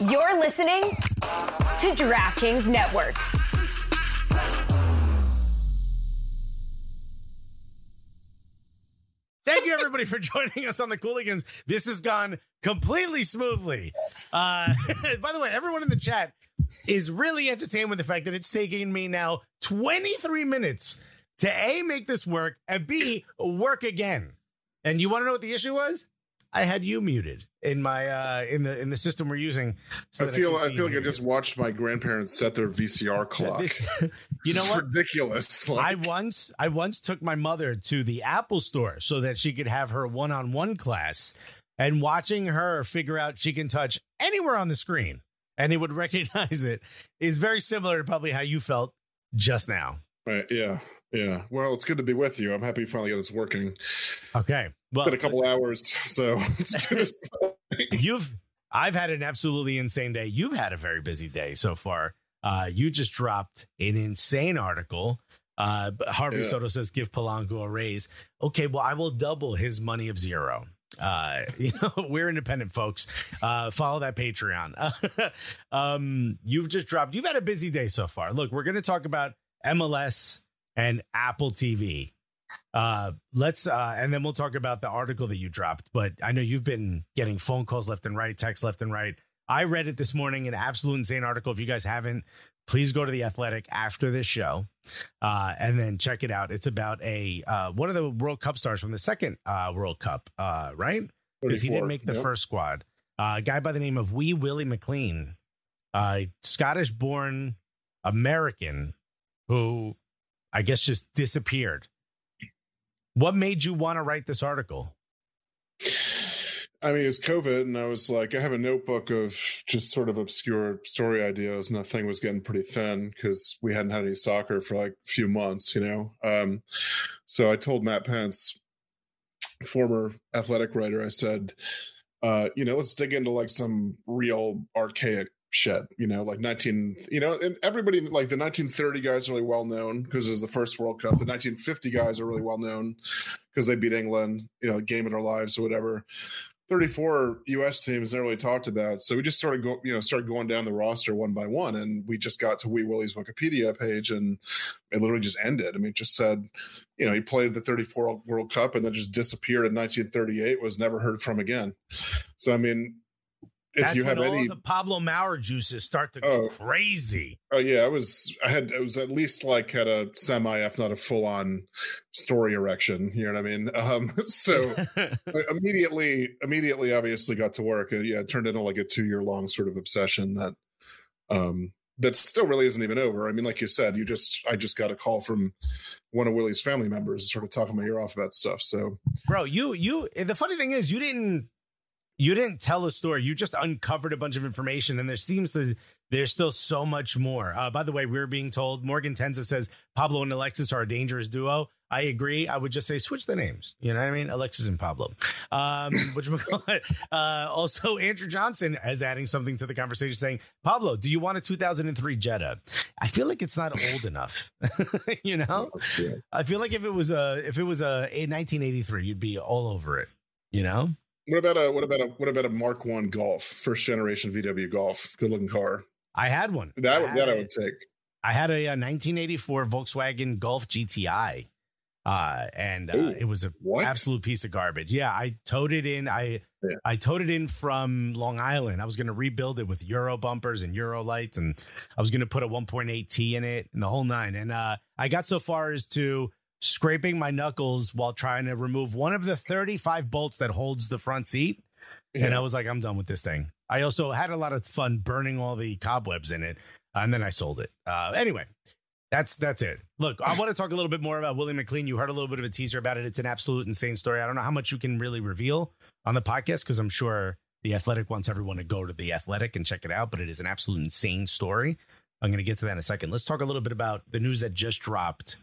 You're listening to DraftKings Network. Thank you, everybody, for joining us on the Cooligans. This has gone completely smoothly. By the way, everyone in the chat is really entertained with the fact that it's taking me now 23 minutes to A, make this work, and B, work again. And you want to know what the issue was? I had you muted in my in the system we're using. So I feel like I just watched my grandparents set their VCR clock. You know what? Ridiculous. I once took my mother to the Apple store so that she could have her one-on-one class, and watching her figure out she can touch anywhere on the screen and it would recognize it is very similar to probably how you felt just now. Right. Yeah. Yeah. Well, it's good to be with you. I'm happy you finally got this working. Okay. Well, it's been a couple hours, so let's do this. I've had an absolutely insane day. You've had a very busy day so far. You just dropped an insane article. Harvey Soto says, give Polanco a raise. Okay, well, I will double his money of zero. We're independent folks. Follow that Patreon. You've had a busy day so far. Look, we're going to talk about MLS and Apple TV. And then we'll talk about the article that you dropped. But I know you've been getting phone calls left and right, texts left and right. I read it this morning, an absolute insane article. If you guys haven't, please go to The Athletic after this show and then check it out. It's about one of the World Cup stars from the second World Cup, right? Because he didn't make the first squad. A guy by the name of Wee Willie McLean, Scottish-born American who I guess just disappeared. What made you want to write this article? I mean, it's COVID, and I was like, I have a notebook of just sort of obscure story ideas, and that thing was getting pretty thin because we hadn't had any soccer for like a few months, So I told Matt Pence, former Athletic writer, I said, let's dig into like some real archaic shit, and everybody, like the 1930 guys are really well known because it was the first World Cup. The 1950 guys are really well known because they beat England, game of their lives or whatever. 34 U.S. teams never really talked about. So we just started going down the roster one by one, and we just got to Wee Willie's Wikipedia page, and it literally just ended. I mean, it just said, he played the 34 World Cup and then just disappeared in 1938, was never heard from again. So, I mean, if that's you have when any, all the Pablo Maurer juices start to go crazy. Oh yeah, I was at least like had a semi, if not a full on story erection. You know what I mean? So immediately, obviously got to work, and it turned into like a 2-year long sort of obsession that still really isn't even over. I mean, like you said, I just got a call from one of Willie's family members, sort of talking my ear off about stuff. So, bro, the funny thing is, you didn't tell a story. You just uncovered a bunch of information, and there's still so much more. By the way, we're being told, Morgan Tenza says Pablo and Alexis are a dangerous duo. I agree. I would just say switch the names. You know what I mean? Alexis and Pablo. Also, Andrew Johnson is adding something to the conversation saying, Pablo, do you want a 2003 Jetta? I feel like it's not old enough. I feel like if it was a 1983, you'd be all over it. What about a Mark I Golf, first generation VW Golf? Good looking car. I had one. That I would take. I had a 1984 Volkswagen Golf GTI, it was an absolute piece of garbage. Yeah, I towed it in. I towed it in from Long Island. I was going to rebuild it with Euro bumpers and Euro lights, and I was going to put a 1.8 T in it and the whole nine. And I got so far as to scraping my knuckles while trying to remove one of the 35 bolts that holds the front seat. Yeah. And I was like, I'm done with this thing. I also had a lot of fun burning all the cobwebs in it. And then I sold it. Anyway, that's it. Look, I want to talk a little bit more about Willie McLean. You heard a little bit of a teaser about it. It's an absolute insane story. I don't know how much you can really reveal on the podcast, because I'm sure The Athletic wants everyone to go to The Athletic and check it out. But it is an absolute insane story. I'm going to get to that in a second. Let's talk a little bit about the news that just dropped.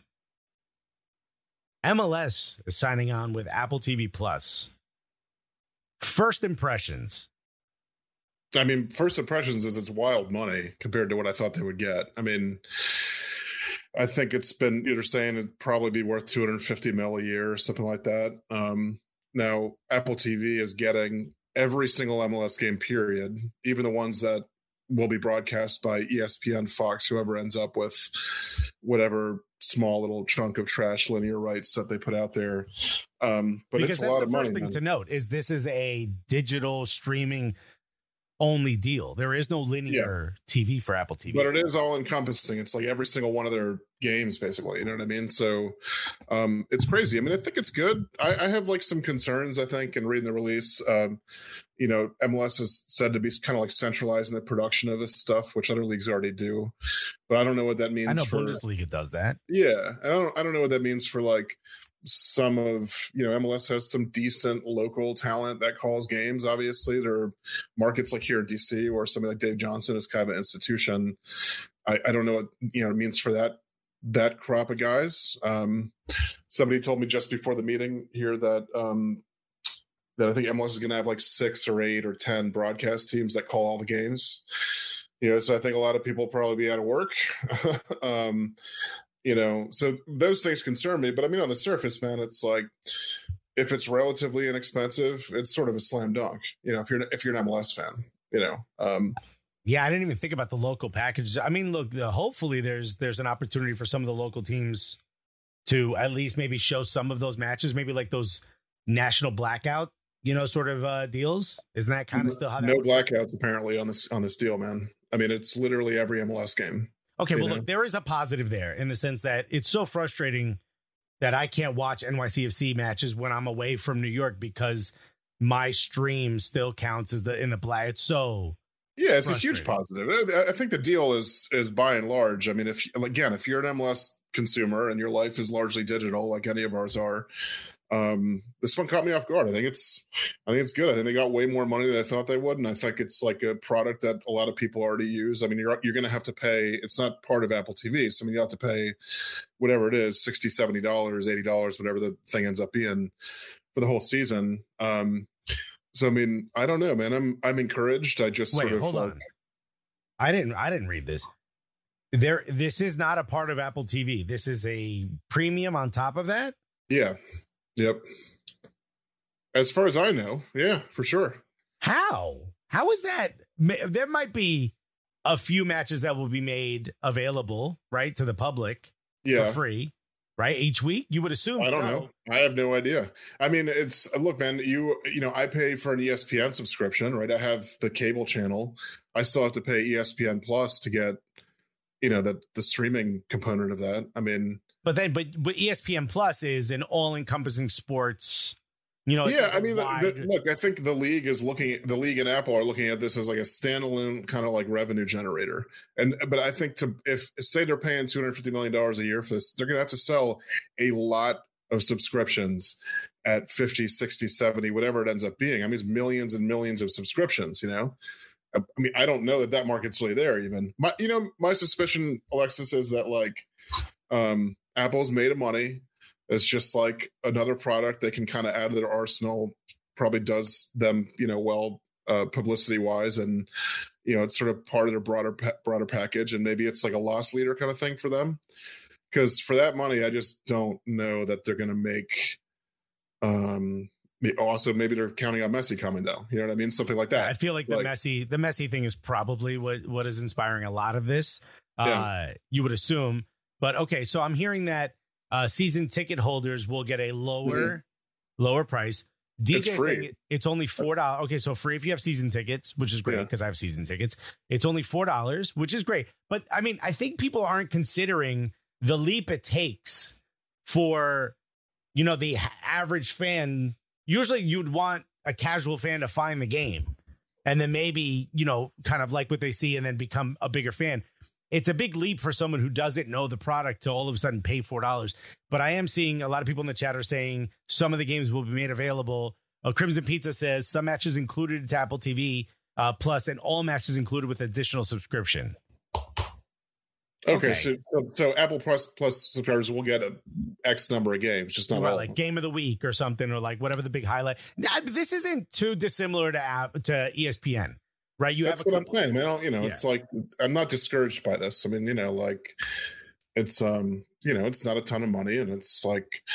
MLS is signing on with Apple TV Plus. First impressions. I mean, first impressions is it's wild money compared to what I thought they would get. I mean, I think you're saying it'd probably be worth $250 million a year or something like that. Now, Apple TV is getting every single MLS game, period, even the ones that will be broadcast by ESPN, Fox, whoever ends up with whatever small little chunk of trash linear rights that they put out there. But because it's a lot of money. The first thing to note is this is a digital streaming only deal. There is no linear TV for Apple TV. But it is all encompassing. It's like every single one of their games, basically. You know what I mean? So it's crazy. I mean, I think it's good. I have like some concerns, I think, in reading the release. MLS is said to be kind of like centralizing the production of this stuff, which other leagues already do. But I don't know what that means. I know Bundesliga does that. Yeah. I don't know what that means for like some of, MLS has some decent local talent that calls games. Obviously, there are markets like here in DC where somebody like Dave Johnson is kind of an institution. I don't know what it means for that crop of guys. Somebody told me just before the meeting here that I think MLS is going to have like 6 or 8 or 10 broadcast teams that call all the games. So I think a lot of people will probably be out of work. So those things concern me. But I mean, on the surface, man, it's like if it's relatively inexpensive, it's sort of a slam dunk. If you're an MLS fan, Yeah, I didn't even think about the local packages. I mean, look, hopefully there's an opportunity for some of the local teams to at least maybe show some of those matches, maybe like those national blackout, sort of deals. Isn't that kind of still how that works? Blackouts apparently on this deal, man. I mean, it's literally every MLS game. Okay, well, look, there is a positive there in the sense that it's so frustrating that I can't watch NYCFC matches when I'm away from New York because my stream still counts as in the black. It's so it's a huge positive. I think the deal is by and large. I mean, if you're an MLS consumer and your life is largely digital, like any of ours are, this one caught me off guard. I think it's good. I think they got way more money than I thought they would, and I think it's like a product that a lot of people already use. I mean, you're going to have to pay. It's not part of Apple TV, so I mean, you have to pay whatever it is, $60, $70, $80, whatever the thing ends up being for the whole season. So I mean, I don't know, man. I'm encouraged. I just hold on. I didn't read this. This is not a part of Apple TV. This is a premium on top of that. Yeah. Yep. As far as I know, yeah, for sure. How is that? There might be a few matches that will be made available, right, to the public for free, right, each week. You would assume. I don't know. I have no idea. I mean, look, man. I pay for an ESPN subscription, right? I have the cable channel. I still have to pay ESPN Plus to get, the streaming component of that. I mean. But ESPN Plus is an all-encompassing sports. Yeah, I mean, look, I think the league and Apple are looking at this as like a standalone kind of like revenue generator. But I think if they're paying $250 million a year for this, they're going to have to sell a lot of subscriptions at 50, 60, 70, whatever it ends up being. I mean, it's millions and millions of subscriptions, I mean, I don't know that market's really there even. My suspicion, Alexis, is that like, Apple's made of money. It's just like another product they can kind of add to their arsenal. Probably does them, well, publicity wise, and it's sort of part of their broader package. And maybe it's like a loss leader kind of thing for them. Because for that money, I just don't know that they're going to make. Also, maybe they're counting on Messi coming though. You know what I mean? Something like that. I feel like the Messi thing is probably what is inspiring a lot of this. You would assume. But okay, so I'm hearing that season ticket holders will get a lower price. DJ saying it's only $4. Okay, so free if you have season tickets, which is great because I have season tickets. It's only $4, which is great. But I mean, I think people aren't considering the leap it takes for, the average fan. Usually you'd want a casual fan to find the game and then maybe, kind of like what they see and then become a bigger fan. It's a big leap for someone who doesn't know the product to all of a sudden pay $4. But I am seeing a lot of people in the chat are saying some of the games will be made available. Crimson Pizza says some matches included to Apple TV Plus and all matches included with additional subscription. Okay. So Apple Plus subscribers will get an X number of games, just not all. Like game of the week or something, or like whatever the big highlight. This isn't too dissimilar to ESPN. Right, that's what I'm saying, man. It's like I'm not discouraged by this. I mean, like it's it's not a ton of money, and it's like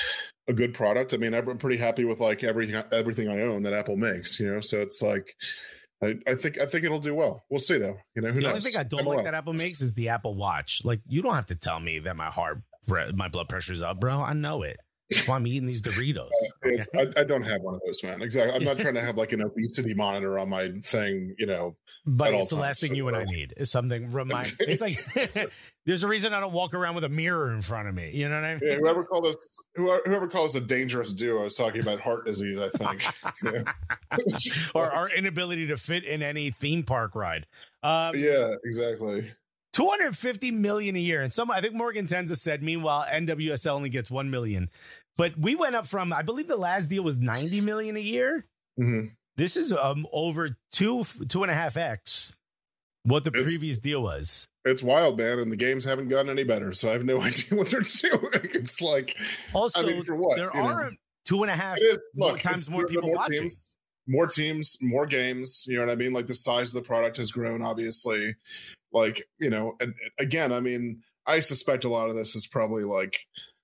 a good product. I mean, I'm pretty happy with like everything I own that Apple makes, you know. So it's like, I think it'll do well. We'll see though. You know, who knows? The only thing I don't like that Apple makes is the Apple Watch. Like, you don't have to tell me that my blood pressure's up, bro. I know it. That's why I'm eating these Doritos. Okay? I don't have one of those, man. Exactly. I'm not trying to have like an obesity monitor on my thing, you know. But it's the last thing you and I need is something it's like there's a reason I don't walk around with a mirror in front of me. You know what I mean? Yeah, whoever called us a dangerous duo is talking about heart disease, I think. Or our inability to fit in any theme park ride. Yeah, exactly. 250 million a year. And I think Morgan Tenza said, meanwhile, NWSL only gets 1 million. But we went up from, I believe the last deal was 90 million a year. Mm-hmm. This is over 2.5x what the previous deal was. It's wild, man. And the games haven't gotten any better. So I have no idea what they're doing. It's like, also, I mean, for what? There are 2.5 times more people watching. More teams, more games. You know what I mean? Like the size of the product has grown, obviously. Like, you know, and again, I mean, I suspect a lot of this is probably like,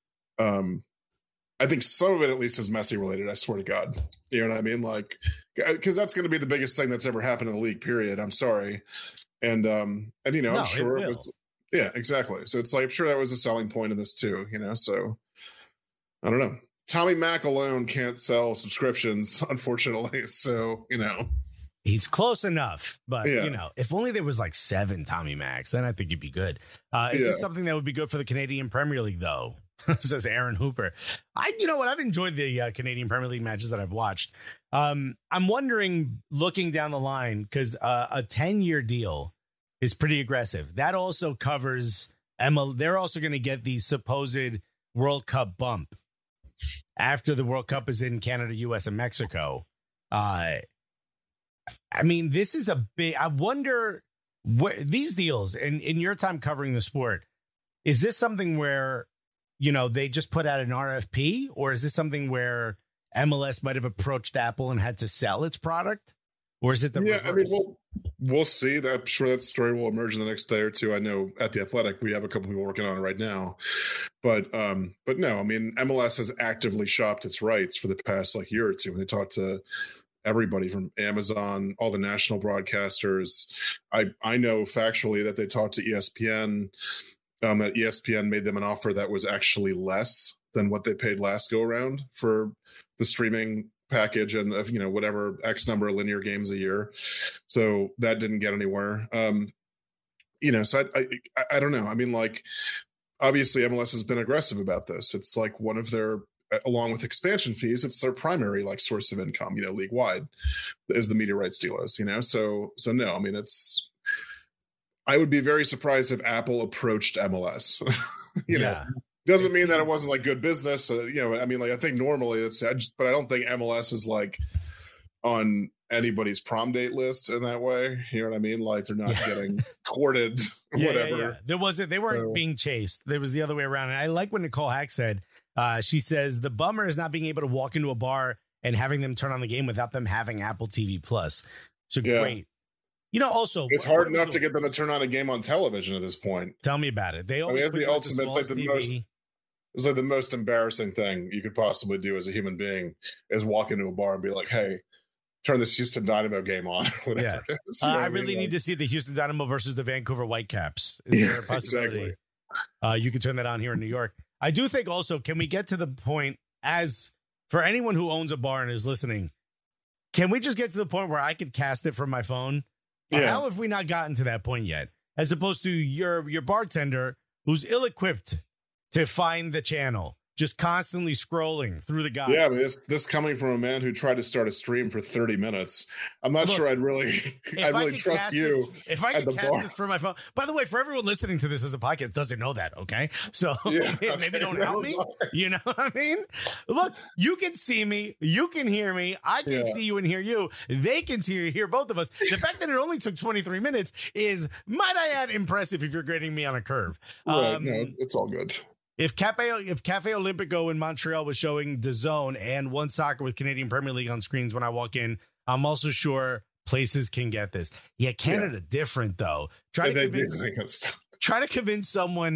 I think some of it at least is Messi related. I swear to God, you know what I mean? Like, because that's going to be the biggest thing that's ever happened in the league. Period. I'm sorry, and you know, I'm sure it was. Yeah, exactly. So it's like, I'm sure that was a selling point of this too. You know, so I don't know. Tommy Mac alone can't sell subscriptions, unfortunately. So you know. He's close enough, but you know, if only there was like 7 Tommy Macs, then I think you'd be good. Is this something that would be good for the Canadian Premier League, though? Says Aaron Hooper. You know what? I've enjoyed the Canadian Premier League matches that I've watched. I'm wondering, looking down the line, because a 10-year deal is pretty aggressive. That also covers Emma. They're also going to get the supposed World Cup bump after the World Cup is in Canada, US, and Mexico. I mean, this is a big, I wonder where these deals in your time covering the sport, is this something where, you know, they just put out an RFP, or is this something where MLS might have approached Apple and had to sell its product? Or is it the reverse? I mean, we'll see. I'm sure that story will emerge in the next day or two. I know at The Athletic, we have a couple people working on it right now. But no, I mean, MLS has actively shopped its rights for the past like year or two. When they talked to everybody from Amazon, all the national broadcasters. I know factually that they talked to ESPN, that ESPN made them an offer that was actually less than what they paid last go around for the streaming package and of, you know, whatever X number of linear games a year. So that didn't get anywhere. You know, so I don't know. I mean, like, obviously MLS has been aggressive about this. It's like one of their, along with expansion fees, it's their primary like source of income, you know, league wide, is the media rights dealers, you know. So no, I mean, I would be very surprised if Apple approached MLS. you know, doesn't mean that it wasn't like good business. You know, I mean, like, I think normally but I don't think MLS is like on anybody's prom date list in that way. You know what I mean? Like, they're not getting courted, whatever. Yeah. They weren't being chased. There was the other way around. And I like when Nicole Hack said, she says, the bummer is not being able to walk into a bar and having them turn on the game without them having Apple TV Plus. So great. You know, also, it's hard enough to get them to turn on a game on television at this point. Tell me about it. They always the ultimate, it's like the most embarrassing thing you could possibly do as a human being is walk into a bar and be like, hey, turn this Houston Dynamo game on. Whatever it is. I really need to see the Houston Dynamo versus the Vancouver Whitecaps. Is there a possibility? Exactly. You can turn that on here in New York. I do think also, can we get to the point, as for anyone who owns a bar and is listening, can we just get to the point where I could cast it from my phone? How have we not gotten to that point yet? As opposed to your bartender who's ill-equipped to find the channel, just constantly scrolling through the guide. Yeah, I mean, this coming from a man who tried to start a stream for 30 minutes. I'm not sure I'd really trust you. If I could cast this from my phone. By the way, for everyone listening to this as a podcast doesn't know that, okay? So maybe don't help me. You know what I mean? Look, you can see me, you can hear me, I can see you and hear you. They can hear both of us. The fact that it only took 23 minutes is, might I add, impressive if you're grading me on a curve. Right, no, it's all good. If Cafe Olympico in Montreal was showing DAZN and One Soccer with Canadian Premier League on screens when I walk in, I'm also sure places can get this. Yeah, Canada different though. Try to convince someone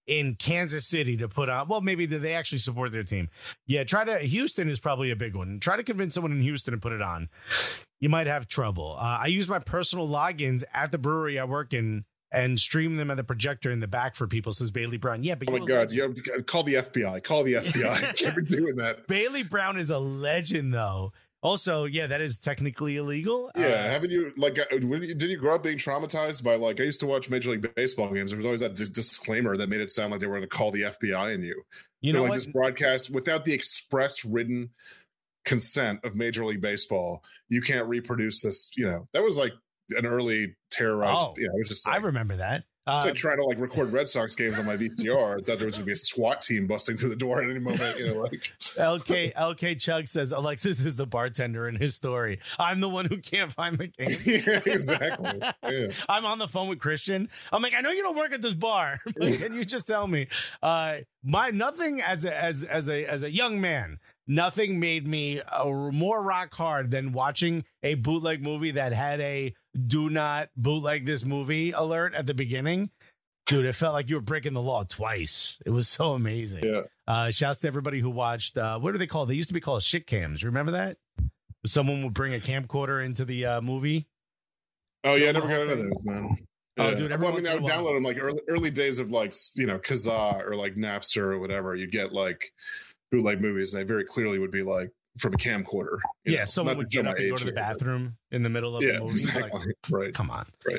in Kansas City to put on. Well, maybe do they actually support their team? Yeah, Houston is probably a big one. Try to convince someone in Houston to put it on. You might have trouble. I use my personal logins at the brewery I work in and stream them at the projector in the back for people, says Bailey Brown. Yeah, but oh my God, yeah, call the FBI. Call the FBI. Can't be doing that. Bailey Brown is a legend, though. Also, yeah, that is technically illegal. Yeah, haven't you, like, did you grow up being traumatized by, like, I used to watch Major League Baseball games. There was always that disclaimer that made it sound like they were going to call the FBI on you. You know, like this broadcast, without the express written consent of Major League Baseball, you can't reproduce this. You know, that was like an early terrorized. Oh, it was just like, I remember that. It's like trying to like record Red Sox games on my VCR. I thought there was going to be a SWAT team busting through the door at any moment. You know, like LK Chug says Alexis is the bartender in his story. I'm the one who can't find the game. Yeah, exactly. Yeah. I'm on the phone with Christian. I'm like, I know you don't work at this bar, but can you just tell me? Nothing as a young man. Nothing made me more rock hard than watching a bootleg movie that had a "do not bootleg this movie" alert at the beginning. Dude, it felt like you were breaking the law twice. It was so amazing. Yeah. Shouts to everybody who watched. What are they called? They used to be called shit cams. Remember that? Someone would bring a camcorder into the movie. Oh yeah, I never got into those, man. Yeah. Oh, dude, I would download them like early days of like, you know, Kazaa or like Napster or whatever. You get like bootleg movies, and they very clearly would be like from a camcorder. Yeah, someone would get up and go to the bathroom in the middle of the movie. Exactly. Like, right. Come on. Right.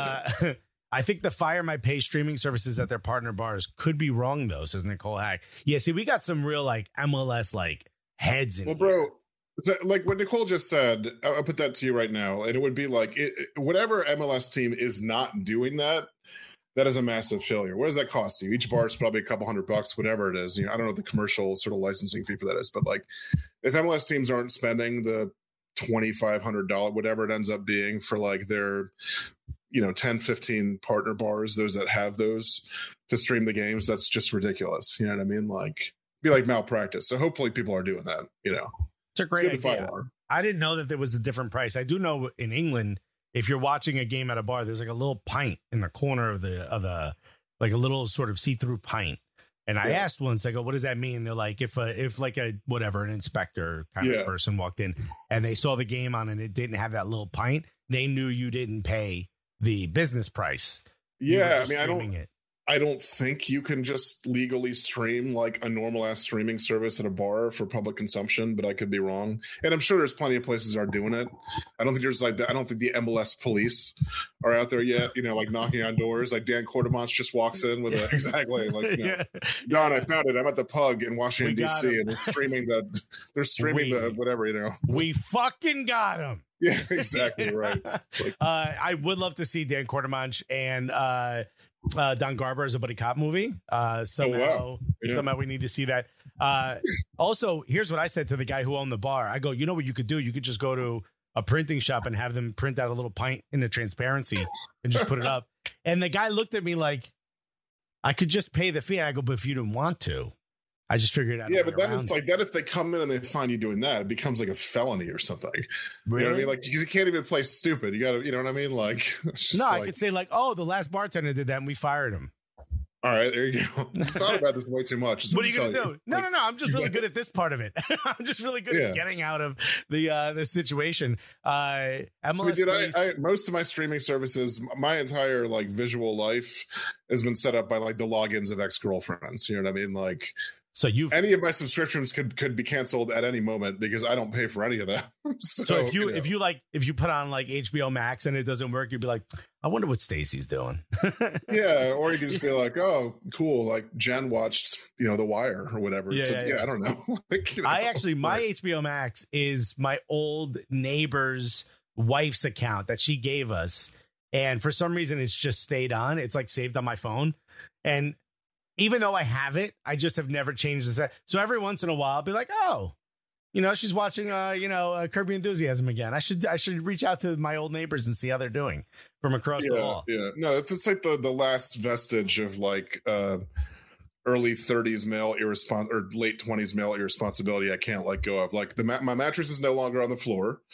I think the Fire My Pay streaming services at their partner bars could be wrong, though, says Nicole Hack. Yeah, see, we got some real like MLS like heads in. Well, bro, like what Nicole just said, I'll put that to you right now, and it would be like whatever MLS team is not doing that. That is a massive failure. What does that cost you? Each bar is probably a couple $100, whatever it is. You know, I don't know what the commercial sort of licensing fee for that is, but like if MLS teams aren't spending the $2,500, whatever it ends up being for like their, you know, 10, 15 partner bars, those that have those to stream the games, that's just ridiculous. You know what I mean? Like, be like malpractice. So hopefully people are doing that, you know. It's a great idea. I didn't know that there was a different price. I do know in England, if you're watching a game at a bar, there's like a little pint in the corner of the like a little sort of see-through pint. And I asked once, I go, what does that mean? They're like, if like a whatever, an inspector kind of person walked in and they saw the game on and it didn't have that little pint, they knew you didn't pay the business price. Yeah, I mean, I don't think you can just legally stream like a normal ass streaming service at a bar for public consumption, but I could be wrong. And I'm sure there's plenty of places that are doing it. I don't think there's like I don't think the MLS police are out there yet, you know, like knocking on doors. Like Dan Quartermont just walks in with exactly like, you know, Don, I found it. I'm at the Pug in Washington, D.C. and they're streaming the whatever, you know. We fucking got him. Yeah, exactly. Right. Like, I would love to see Dan Quartermanch and Don Garber as a buddy cop movie. Somehow we need to see that. Also, here's what I said to the guy who owned the bar. I go, you know what you could do? You could just go to a printing shop and have them print out a little pint in the transparency and just put it up. And the guy looked at me like, I could just pay the fee. I go, but if you didn't want to, I just figured out. Yeah, but then it's like that. If they come in and they find you doing that, it becomes like a felony or something. Really? You know what I mean? Like you can't even play stupid. You got to, you know what I mean? Like, I could say like, oh, the last bartender did that and we fired him. All right, there you go. I thought about this way too much. What are you going to do? No. I'm just really good at this part of it. I'm just really good at getting out of the situation. MLS most of my streaming services, my entire like visual life has been set up by like the logins of ex-girlfriends. You know what I mean? Like, so any of my subscriptions could be canceled at any moment because I don't pay for any of them. So if you put on like HBO Max and it doesn't work, you'd be like, I wonder what Stacy's doing. Yeah, or you could just be like, oh, cool, like Jen watched, you know, The Wire or whatever. I don't know. Like, you know. My HBO Max is my old neighbor's wife's account that she gave us, and for some reason it's just stayed on. It's like saved on my phone, and even though I have it, I just have never changed the. So every once in a while, I'll be like, oh, you know, she's watching, Curb Your Enthusiasm again. I should reach out to my old neighbors and see how they're doing from across the hall. Yeah, no, it's like the last vestige of like early 30s male or late 20s male irresponsibility I can't let go of. Like my mattress is no longer on the floor.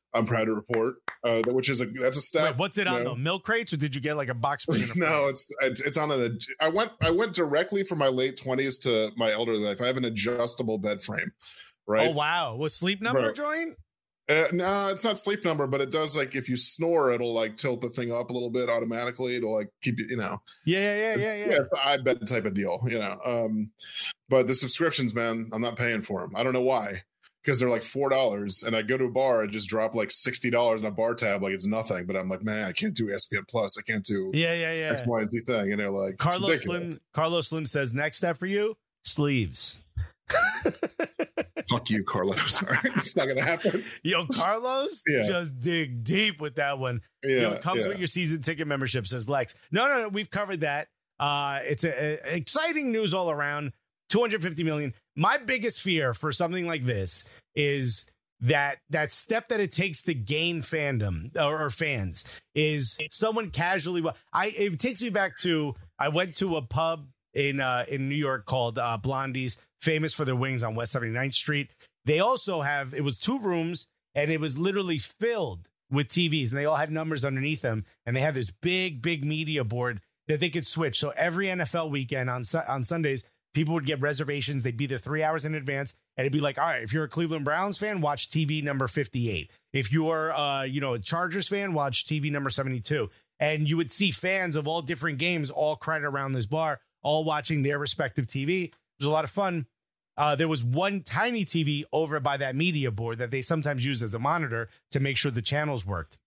I'm proud to report, that's a step. Wait, what's it on though? Milk crates, or did you get like a box spring? No, it's on I went directly from my late 20s to my elder life. I have an adjustable bed frame, right? Oh wow, was Sleep Number joint? No, it's not Sleep Number, but it does, like, if you snore, it'll like tilt the thing up a little bit automatically. It'll like keep you, Yeah. It's an iBed type of deal, But the subscriptions, man, I'm not paying for them. I don't know why. Because they're like $4, and I go to a bar and just drop like $60 on a bar tab, like it's nothing. But I'm like, man, I can't do ESPN Plus. I can't do X, Y, and Z thing. Like Carlos Slim says, next step for you, sleeves. Fuck you, Carlos. All right, it's not gonna happen. Carlos, just dig deep with that one. It comes with your season ticket membership, says Lex. No, we've covered that. It's exciting news all around. 250 million. My biggest fear for something like this is that step that it takes to gain fandom or fans is someone casually. It takes me back to, I went to a pub in New York called Blondie's, famous for their wings on West 79th Street. They also it was 2 rooms, and it was literally filled with TVs, and they all had numbers underneath them, and they had this big media board that they could switch. So every NFL weekend on Sundays, people would get reservations. They'd be there 3 hours in advance, and it'd be like, all right, if you're a Cleveland Browns fan, watch TV number 58. If you're a Chargers fan, watch TV number 72. And you would see fans of all different games all crowded around this bar, all watching their respective TV. It was a lot of fun. There was one tiny TV over by that media board that they sometimes use as a monitor to make sure the channels worked.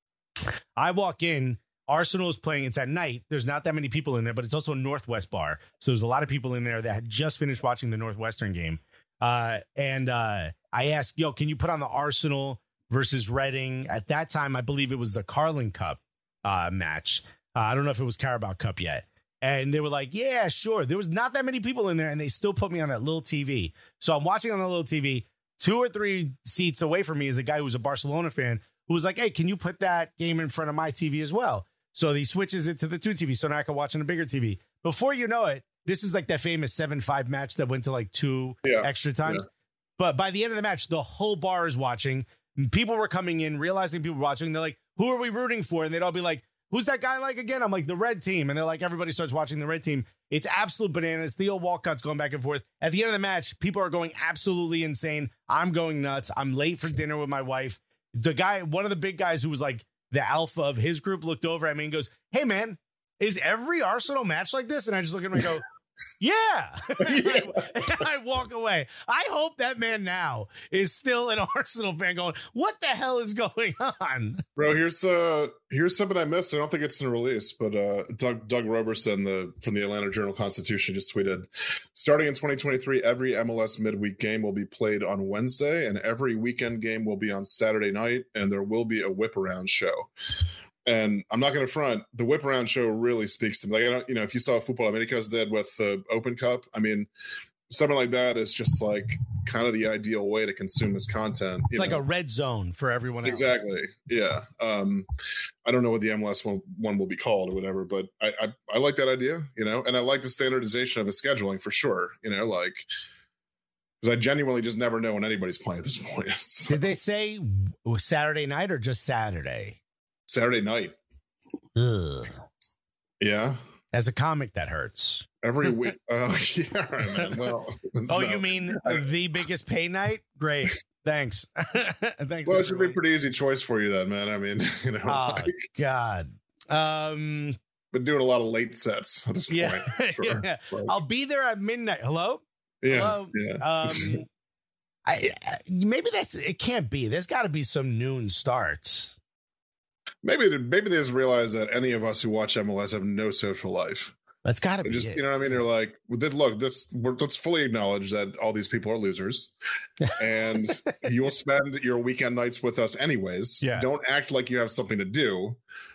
I walk in, Arsenal is playing. It's at night. There's not that many people in there, but it's also a Northwest bar. So there's a lot of people in there that had just finished watching the Northwestern game. And I asked, can you put on the Arsenal versus Reading? At that time, I believe it was the Carling Cup match. I don't know if it was Carabao Cup yet. And they were like, yeah, sure. There was not that many people in there, and they still put me on that little TV. So I'm watching on the little TV. 2 or 3 seats away from me is a guy who's a Barcelona fan who was like, hey, can you put that game in front of my TV as well? So he switches it to the 2 TV, so now I can watch on a bigger TV. Before you know it, this is like that famous 7-5 match that went to like 2 extra times. Yeah. But by the end of the match, the whole bar is watching. People were coming in, realizing people were watching. They're like, who are we rooting for? And they'd all be like, who's that guy like again? I'm like, the red team. And they're like, everybody starts watching the red team. It's absolute bananas. Theo Walcott's going back and forth. At the end of the match, people are going absolutely insane. I'm going nuts. I'm late for dinner with my wife. The guy, one of the big guys who was like the alpha of his group, looked over at me and goes, hey, man, is every Arsenal match like this? And I just look at him and go, yeah. I walk away. I hope that man now is still an Arsenal fan going, what the hell is going on? Bro, here's something I missed. I don't think it's in a release, but Doug Roberson from the Atlanta Journal-Constitution just tweeted, starting in 2023, every MLS midweek game will be played on Wednesday, and every weekend game will be on Saturday night, and there will be a whip-around show. And I'm not going to front, the whip around show really speaks to me. Like, I don't, if you saw Football Americas did with the Open Cup, I mean, something like that is just like kind of the ideal way to consume this content. It's like a red zone for everyone else. Exactly. Yeah. I don't know what the MLS one will be called or whatever, but I like that idea, and I like the standardization of the scheduling for sure, because I genuinely just never know when anybody's playing at this point. So. Did they say Saturday night or just Saturday? Saturday night. Ugh. Yeah. As a comic, that hurts. Every week. Oh, yeah, man. Well, you mean the biggest pay night? Great. Thanks. Thanks. Well, it should be a pretty easy choice for you then, man. I mean, God. Been doing a lot of late sets at this point. Sure. Yeah. I'll be there at midnight. Hello? Yeah. Hello? Yeah. Maybe it can't be. There's got to be some noon starts. Maybe they just realize that any of us who watch MLS have no social life. That's got to be just, it. You know what I mean? They're like, look, let's fully acknowledge that all these people are losers, and you will spend your weekend nights with us anyways. Yeah. Don't act like you have something to do.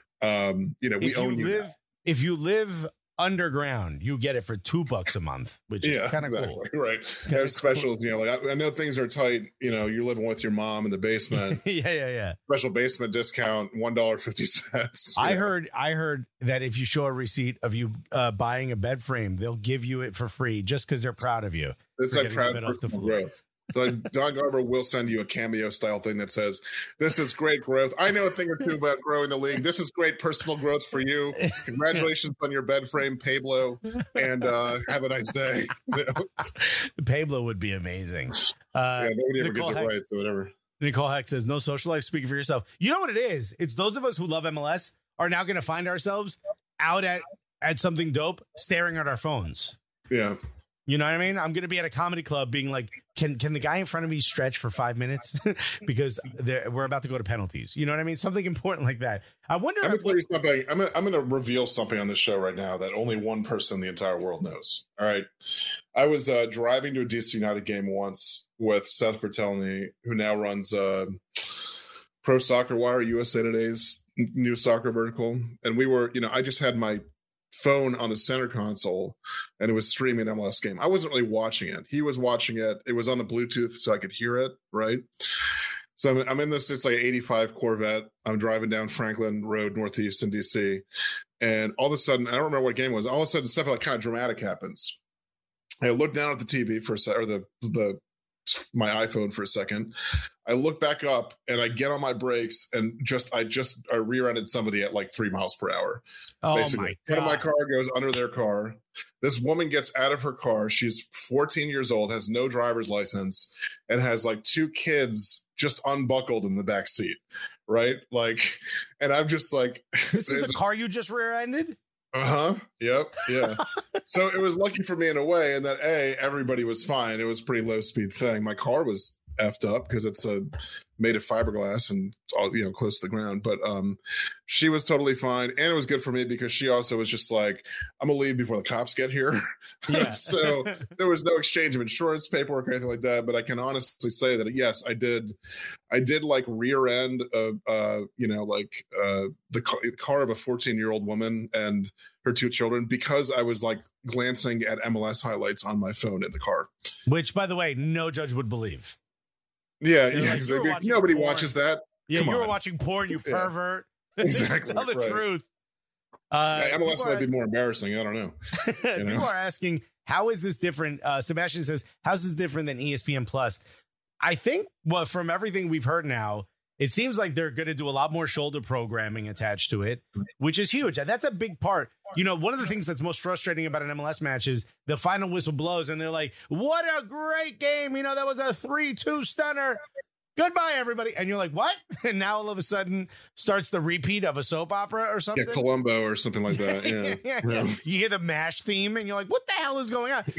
We own you. If you live underground, you get it for $2 a month, which is kind of cool. Right. There's specials, like I know things are tight, you're living with your mom in the basement. Yeah. Special basement discount, $1.50. I heard that if you show a receipt of you buying a bed frame, they'll give you it for free just because they're proud of you. It's like proud personal growth. Like Don Garber will send you a cameo style thing that says, "This is great growth. I know a thing or two about growing the league. This is great personal growth for you. Congratulations on your bed frame, Pablo, and have a nice day." You know? Pablo would be amazing. Nobody ever gets it right, so whatever. Nicole Heck says, "No social life. Speaking for yourself." You know what it is? It's those of us who love MLS are now going to find ourselves out at something dope, staring at our phones. Yeah. You know what I mean? I'm going to be at a comedy club being like, can the guy in front of me stretch for 5 minutes? Because we're about to go to penalties. You know what I mean? Something important like that. I wonder. I'm going to tell you something. I'm going to reveal something on this show right now that only one person in the entire world knows. All right. I was driving to a DC United game once with Seth Vertelny, who now runs Pro Soccer Wire, USA Today's new soccer vertical. And we were, I just had my phone on the center console and it was streaming MLS game. I wasn't really watching it. He was watching it. It was on the Bluetooth so I could hear it. Right. So I'm in this, it's like 85 Corvette. I'm driving down Franklin Road, Northeast in DC. And all of a sudden, I don't remember what game it was. All of a sudden something like kind of dramatic happens. I look down at the TV for a second, or my iPhone for a second. I look back up and I get on my brakes and I rear-ended somebody at like 3 miles per hour. Oh basically. My God. One of my car goes under their car. This woman gets out of her car. She's 14 years old, has no driver's license, and has like 2 kids just unbuckled in the back seat. Right? Like, and I'm just like, this is the car you just rear-ended? Yep. Yeah. So it was lucky for me in a way, and that everybody was fine. It was a pretty low speed thing. My car was effed up because it's made of fiberglass and close to the ground. But she was totally fine, and it was good for me because she also was just like, "I'm gonna leave before the cops get here." Yeah. So there was no exchange of insurance paperwork or anything like that. But I can honestly say that yes, I did like rear end the car of a 14-year-old woman and her 2 children because I was like glancing at MLS highlights on my phone in the car. Which, by the way, no judge would believe. Yeah, exactly. Nobody watches that. Yeah, you were watching porn, you pervert. Exactly. Tell the truth. MLS might be more embarrassing. I don't know. People are asking, how is this different? Sebastian says, how's this different than ESPN Plus? I think, from everything we've heard now, it seems like they're going to do a lot more shoulder programming attached to it, which is huge. And that's a big part. One of the things that's most frustrating about an MLS match is the final whistle blows and they're like, what a great game. That was a 3-2 stunner. Goodbye, everybody. And you're like, what? And now all of a sudden starts the repeat of a soap opera or something. Yeah, Columbo or something like that. Yeah. You hear the MASH theme and you're like, what the hell is going on?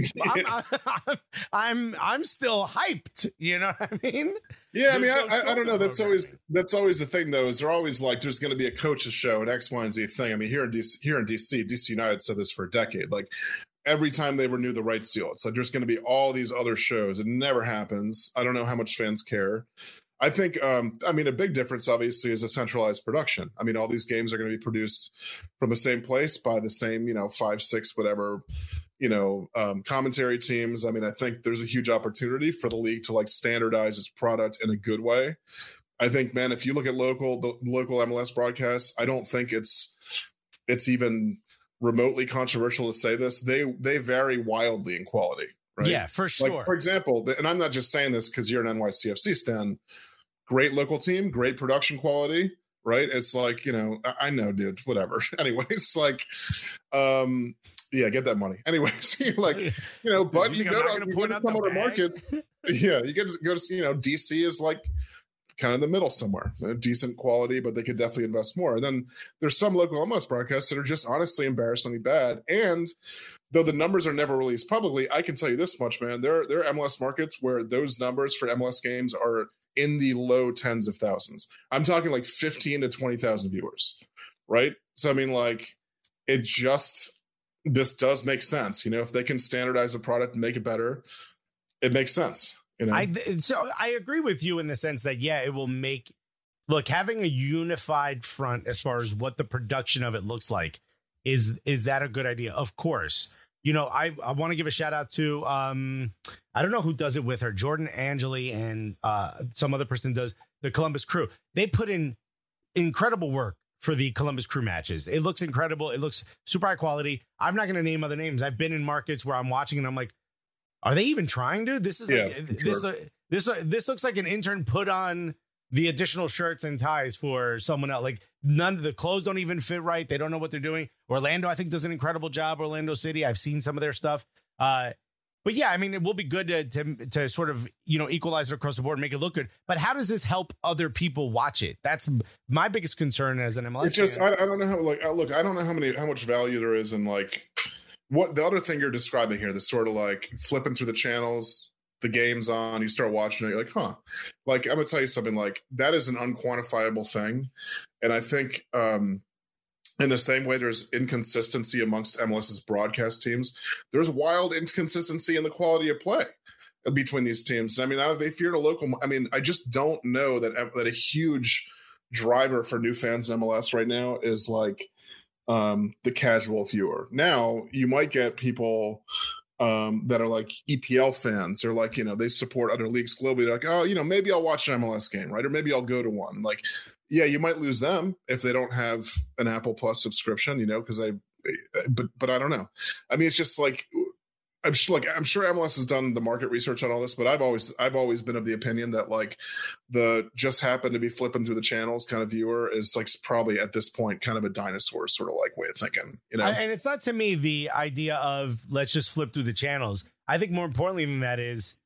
I'm still hyped. You know what I mean? Yeah, I mean, I don't know. That's always the thing, though. Is they're always like, there's going to be a coach's show, an X, Y, and Z thing. I mean, here in DC United said this for a decade. Like every time they renew the rights deal, it's like there's going to be all these other shows. It never happens. I don't know how much fans care. I think, a big difference, obviously, is a centralized production. I mean, all these games are going to be produced from the same place by the same, 5, 6, whatever, commentary teams. I mean, I think there's a huge opportunity for the league to like standardize its product in a good way. I think, man, if you look at the local MLS broadcasts, I don't think it's even remotely controversial to say this. They vary wildly in quality, right? Yeah, for sure. Like, for example, and I'm not just saying this because you're an NYCFC stan, great local team, great production quality, right? It's like, I know, dude, whatever. Anyways, like, yeah, get that money. Anyways, but you go to some other market. Yeah, you get to go to see, DC is like kind of in the middle somewhere, decent quality, but they could definitely invest more. And then there's some local MLS broadcasts that are just honestly embarrassingly bad. And though the numbers are never released publicly, I can tell you this much, man. There are MLS markets where those numbers for MLS games are in the low tens of thousands. I'm talking like 15 to 20,000 viewers, right? So, I mean, like, this does make sense. If they can standardize a product and make it better, it makes sense. So I agree with you in the sense that, yeah, it will having a unified front as far as what the production of it looks like, is that a good idea? Of course. I want to give a shout out to, I don't know who does it with her, Jordan Angeli and some other person does the Columbus Crew. They put in incredible work for the Columbus Crew matches. It looks incredible. It looks super high quality. I'm not going to name other names. I've been in markets where I'm watching and I'm like, are they even trying, dude? This is this looks like an intern put on the additional shirts and ties for someone else. Like none of the clothes don't even fit right. They don't know what they're doing. Orlando, I think, does an incredible job. Orlando City, I've seen some of their stuff. But yeah, I mean, it will be good to sort of, equalize it across the board and make it look good. But how does this help other people watch it? That's my biggest concern as an MLS. It's just, I don't know how, look, I don't know how much value there is in what the other thing you're describing here, the sort of flipping through the channels, the game's on, you start watching it, you're like, huh. I'm going to tell you something, that is an unquantifiable thing. And I think, in the same way there's inconsistency amongst MLS's broadcast teams, there's wild inconsistency in the quality of play between these teams. I mean, they feared a local. I mean, I just don't know that a huge driver for new fans in MLS right now is the casual viewer. Now, you might get people that are EPL fans or they support other leagues globally. They're oh, maybe I'll watch an MLS game, right? Or maybe I'll go to one. Yeah, you might lose them if they don't have an Apple Plus subscription, because but I don't know. I mean, it's just I'm sure MLS has done the market research on all this, but I've always been of the opinion that the just happen to be flipping through the channels kind of viewer is probably at this point kind of a dinosaur sort of way of thinking, And it's not to me the idea of let's just flip through the channels. I think more importantly than that is,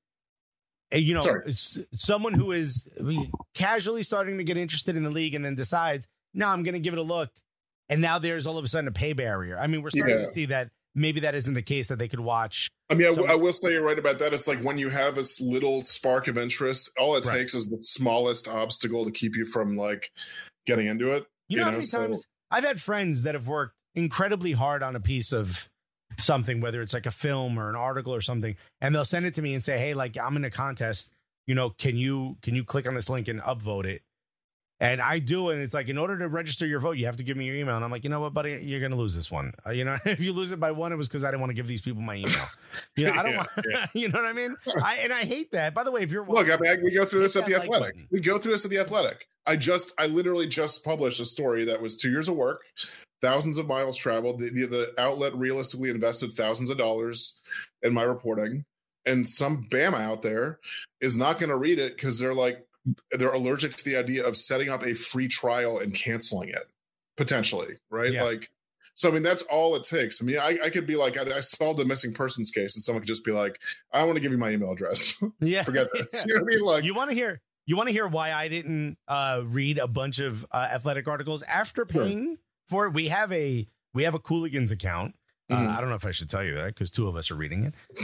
someone who is casually starting to get interested in the league and then decides, no, I'm going to give it a look. And now there's all of a sudden a pay barrier. I mean, we're starting to see that maybe that isn't the case, that they could watch. I mean, I will say you're right about that. It's when you have this little spark of interest, all it takes is the smallest obstacle to keep you from getting into it. You know how many times I've had friends that have worked incredibly hard on a piece of something, whether it's a film or an article or something, and they'll send it to me and say, hey, I'm in a contest, can you click on this link and upvote it? And I do, and it's in order to register your vote, you have to give me your email. And I'm like, you know what, buddy, you're going to lose this one. If you lose it by one, it was because I didn't want to give these people my email. I don't want, you know what I mean? I hate that. By the way, if you're look, we go through this at The Athletic. We go through this at The Athletic. I literally just published a story that was 2 years of work, thousands of miles traveled. The outlet realistically invested thousands of dollars in my reporting, and some Bama out there is not going to read it because they're allergic to the idea of setting up a free trial and canceling it potentially, right? Yeah. So I mean, that's all it takes. I mean, I could be I solved a missing persons case, and someone could just be I want to give you my email address. Yeah, forget this. You know what I mean? You want to hear why I didn't read a bunch of Athletic articles after paying for it? We have a Cooligans account. I don't know if I should tell you that because two of us are reading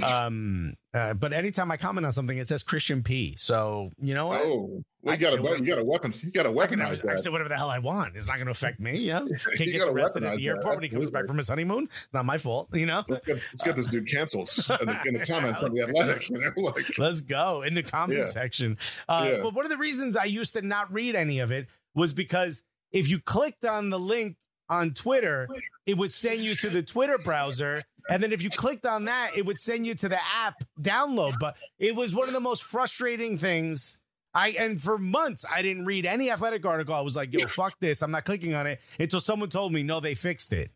it. But anytime I comment on something, it says Christian P. So you know what? Oh, you got a weapon. You got to weaponize that. I say whatever the hell I want. It's not going to affect me. Can't get arrested at the airport when he comes back from his honeymoon. It's not my fault. Let's get this dude canceled in the comments on The Athletic. Let's go in the comment section. But one of the reasons I used to not read any of it was because if you clicked on the link on Twitter, it would send you to the Twitter browser. And then if you clicked on that, it would send you to the app download. But it was one of the most frustrating things. And for months, I didn't read any Athletic article. I was like, yo, fuck this. I'm not clicking on it until someone told me, no, they fixed it.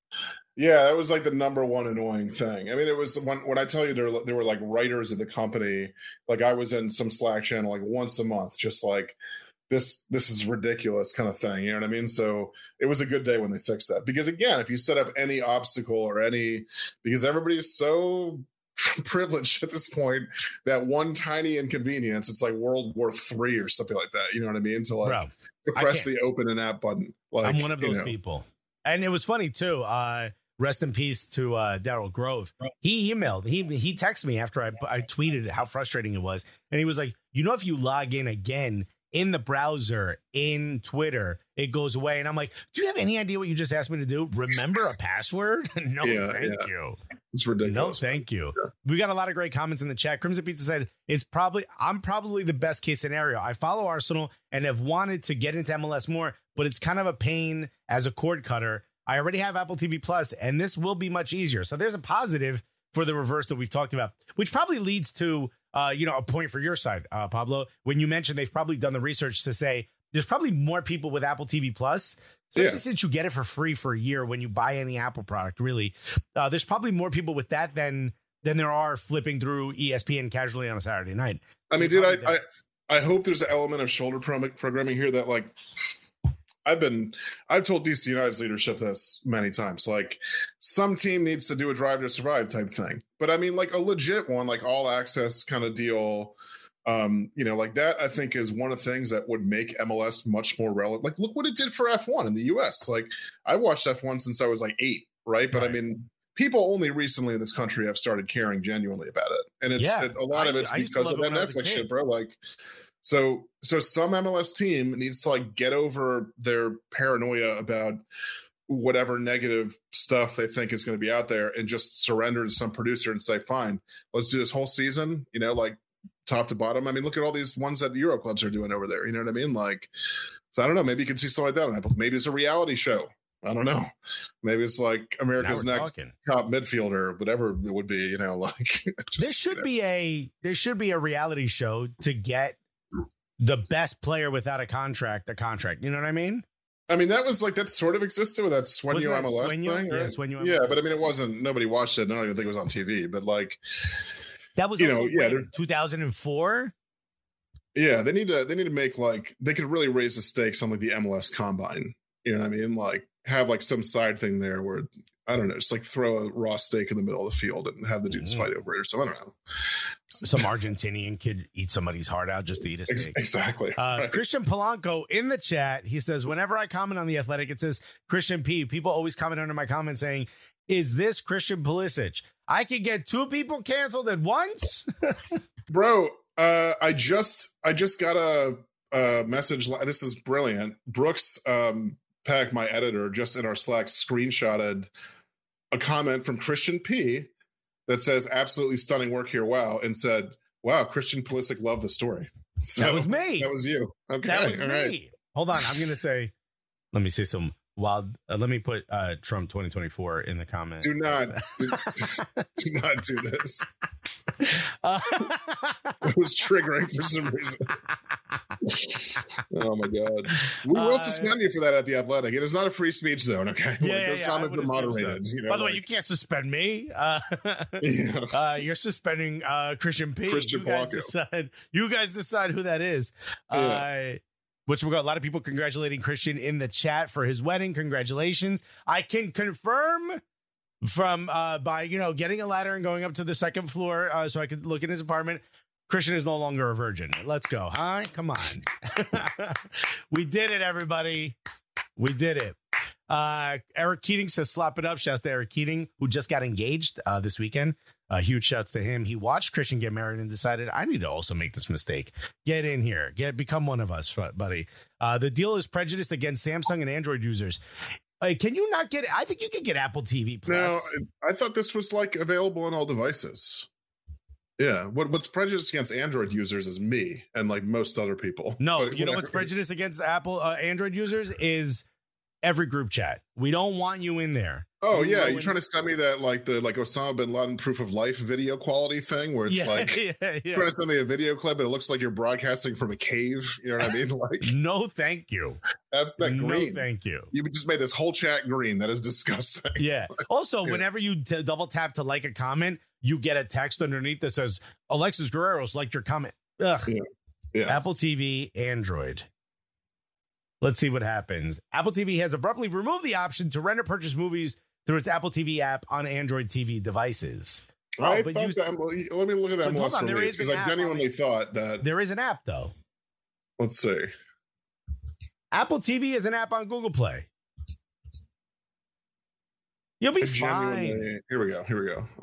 Yeah, that was the number one annoying thing. I mean, it was when I tell you there were writers at the company, I was in some Slack channel once a month, just this is ridiculous kind of thing. You know what I mean? So it was a good day when they fixed that. Because again, if you set up any obstacle or because everybody's so privileged at this point, that one tiny inconvenience, it's World War III or something like that. You know what I mean? To press the open an app button. I'm one of those people. And it was funny too. Rest in peace to Daryl Grove. He emailed, he texted me after I tweeted how frustrating it was. And he was like, if you log in again in the browser, in Twitter, it goes away. And I'm like, do you have any idea what you just asked me to do? Remember a password? No, thank you. It's ridiculous. No, thank you. Yeah. We got a lot of great comments in the chat. Crimson Pizza said, I'm probably the best case scenario. I follow Arsenal and have wanted to get into MLS more, but it's kind of a pain as a cord cutter. I already have Apple TV Plus, and this will be much easier. So there's a positive for the reverse that we've talked about, which probably leads to a point for your side, Pablo, when you mentioned they've probably done the research to say there's probably more people with Apple TV Plus, especially since you get it for free for a year when you buy any Apple product, really. There's probably more people with that than than there are flipping through ESPN casually on a Saturday night. I mean, dude, I hope there's an element of shoulder programming here that, like, I've told DC United's leadership this many times. Like, some team needs to do a Drive to Survive type thing, but I mean, like a legit one, like all access kind of deal. Like that, I think is one of the things that would make MLS much more relevant. Like, look what it did for F1 in the US. Like, I watched F1 since I was like 8, right? But I mean, people only recently in this country have started caring genuinely about it. And a lot of it's because of that Netflix shit, bro. Like, so some MLS team needs to like get over their paranoia about whatever negative stuff they think is going to be out there and just surrender to some producer and say, fine, let's do this whole season, like top to bottom. I mean, look at all these ones that Euro clubs are doing over there. You know what I mean? Like, so I don't know. Maybe you can see something like that on Apple. Maybe it's a reality show. I don't know. Maybe it's like America's Next Top Midfielder, whatever it would be. Like there should be a reality show to get the best player without a contract. You know what I mean? I mean, that sort of existed with that Sueño MLS thing. Right? Yeah, Sueño MLS. Yeah, but I mean, it wasn't. Nobody watched it. I don't even think it was on TV. But like. That was 2004. Yeah, they need to make like they could really raise the stakes on like the MLS Combine. You know what I mean? Like have like some side thing there where I don't know, just like throw a raw steak in the middle of the field and have the dudes fight over it or something. I don't know. Some Argentinian kid eat somebody's heart out just to eat a steak. Exactly. Right. Christian Polanco in the chat. He says, whenever I comment on The Athletic, it says Christian P. People always comment under my comment saying, "Is this Christian Pulisic?" I could get 2 people canceled at once. Bro, I just got a message. This is brilliant. Brooks Peck, my editor, just in our Slack screenshotted a comment from Christian P that says absolutely stunning work here. Wow. And said, wow, Christian Pulisic loved the story. So, that was me. That was you. Okay. That was me. Right. Hold on. I'm going to say, let me say some wild. Let me put Trump 2024 in the comments. Do not do this. It was triggering for some reason. Oh my god! We will suspend you for that at The Athletic. It is not a free speech zone. Okay, those comments are moderated. By the way, you can't suspend me. You're suspending Christian P. You guys decide who that is. Which we got a lot of people congratulating Christian in the chat for his wedding. Congratulations! I can confirm from by getting a ladder and going up to the second floor so I could look in his apartment. Christian is no longer a virgin. Let's go. Huh? Come on. We did it, everybody. We did it. Eric Keating says, slap it up. Shouts to Eric Keating, who just got engaged this weekend. Huge shouts to him. He watched Christian get married and decided, I need to also make this mistake. Get in here. Become one of us, buddy. The deal is prejudiced against Samsung and Android users. Can you not get it? I think you can get Apple TV Plus. No, I thought this was like available on all devices. Yeah. What's prejudiced against Android users is me and like most other people. No, you know what's prejudiced against Apple Android users is every group chat. We don't want you in there. Oh yeah, you're trying to send me that like Osama bin Laden proof of life video quality thing where it's trying to send me a video clip and it looks like you're broadcasting from a cave. You know what I mean? Like, no, thank you. That's that green. No, thank you. You just made this whole chat green. That is disgusting. Yeah. Also, whenever you double tap to like a comment, you get a text underneath that says Alexis Guerrero's liked your comment. Ugh. Yeah. Apple TV, Android. Let's see what happens. Apple TV has abruptly removed the option to rent or purchase movies through its Apple TV app on Android TV devices. I thought that. Let me look at that MLS release because I genuinely thought that there is an app though. Let's see. Apple TV is an app on Google Play. You'll be fine. Here we go.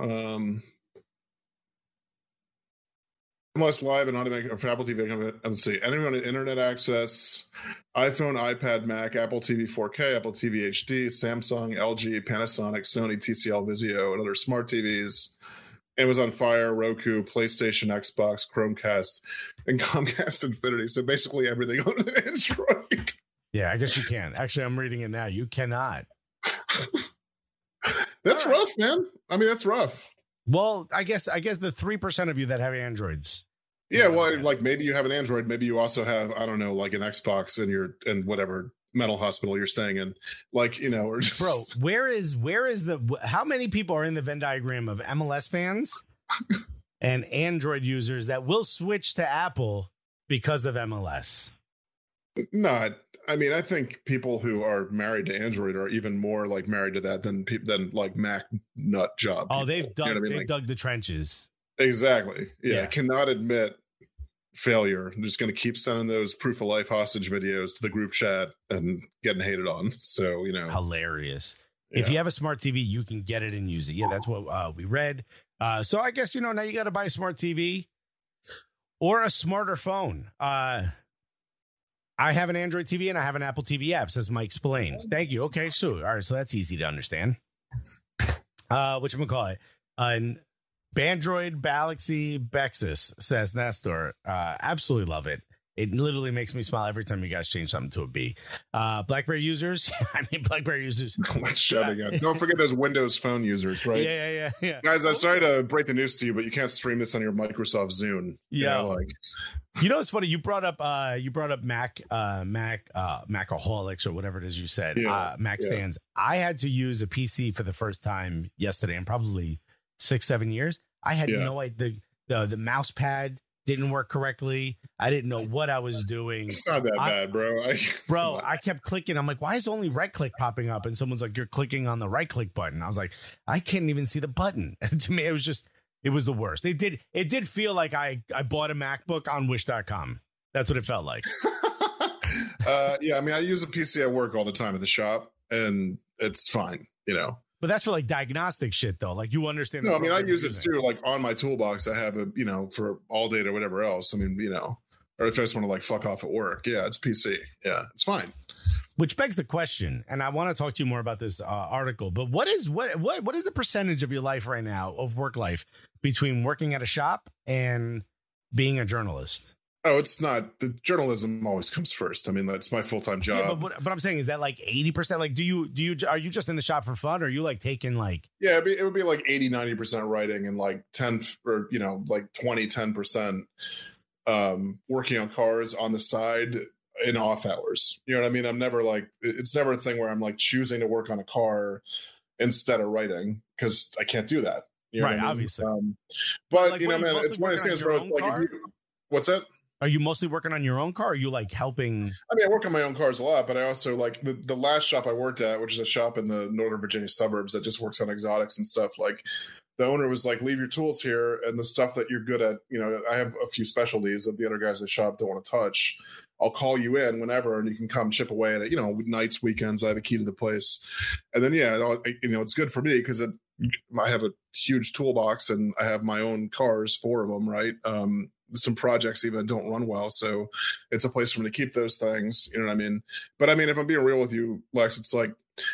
MLS Live and automatic for Apple TV. Let's see. Anyone with internet access, iPhone, iPad, Mac, Apple TV 4K, Apple TV HD, Samsung, LG, Panasonic, Sony, TCL, Vizio, and other smart TVs, Amazon Fire, Roku, PlayStation, Xbox, Chromecast, and Comcast Infinity. So basically everything other than Android. Yeah, I guess you can. Actually, I'm reading it now. You cannot. That's rough, man. I mean, that's rough. Well, I guess the 3% of you that have Androids. Yeah, well, like maybe you have an Android, maybe you also have, I don't know, like an Xbox in whatever mental hospital you're staying in, like, or just... Bro, where is how many people are in the Venn diagram of MLS fans, and Android users that will switch to Apple because of MLS. Not. I mean, I think people who are married to Android are even more like married to that than like Mac nut job. Oh, people. they've dug. You know what I mean? They've dug the trenches. Exactly. Yeah. Cannot admit failure. I'm just going to keep sending those proof of life hostage videos to the group chat and getting hated on. So, you know, hilarious. Yeah. If you have a smart TV, you can get it and use it. Yeah, that's what we read. So I guess, you know, now you got to buy a smart TV or a smarter phone. I have an Android TV and I have an Apple TV app, says Mike Spillane. Thank you. Okay, so all right, so that's easy to understand. Whatchamacallit? Bandroid Galaxy Bexus, says Nestor. Absolutely love it. It literally makes me smile every time you guys change something to a B. BlackBerry users. I mean, BlackBerry users. Let's shut again. Don't forget those Windows Phone users, right? Yeah. Guys, I'm sorry to break the news to you, but you can't stream this on your Microsoft Zune. Yeah. You know, it's funny. You brought up Macaholics or whatever it is you said. Mac stands. I had to use a PC for the first time yesterday in probably 6-7 years. I had no idea. The mouse pad didn't work correctly. I didn't know what I was doing. It's not that bad, bro. I kept clicking. I'm like, why is only right click popping up? And someone's like, you're clicking on the right click button. I was like, I can't even see the button. And to me, it was the worst. It did feel like I bought a MacBook on wish.com. That's what it felt like. Yeah, I mean, I use a PC at work all the time at the shop, and it's fine, you know. But that's for like diagnostic shit, though. Like, you understand. No, I mean, I use it too. Like on my toolbox, I have a, you know, for all data or whatever else. I mean, you know, or if I just want to like fuck off at work, yeah, it's PC. Yeah, it's fine. Which begs the question, and I want to talk to you more about this article. But what is the percentage of your life right now, of work life, between working at a shop and being a journalist? Oh, it's not. The journalism always comes first. I mean, that's my full-time job. Yeah, but I'm saying, is that like 80%? Like, are you just in the shop for fun, or are you like taking like? Yeah, it would be like 80-90% writing and like 10 or, you know, like 20-10% working on cars on the side in off hours. You know what I mean? I'm never like, it's never a thing where I'm like choosing to work on a car instead of writing, because I can't do that. You know right, what I mean? obviously. But like, you know, man, it's one of those things where like, what's that? Are you mostly working on your own car? Or are you like helping? I mean, I work on my own cars a lot, but I also like the last shop I worked at, which is a shop in the Northern Virginia suburbs that just works on exotics and stuff. Like, the owner was like, leave your tools here, and the stuff that you're good at, you know, I have a few specialties that the other guys at the shop don't want to touch. I'll call you in whenever, and you can come chip away at it, you know, nights, weekends. I have a key to the place. And then, yeah, you know, it's good for me because I have a huge toolbox and I have my own cars, 4 of them, right? Some projects even don't run well. So it's a place for me to keep those things. You know what I mean? But I mean, if I'm being real with you, Lex, it's like,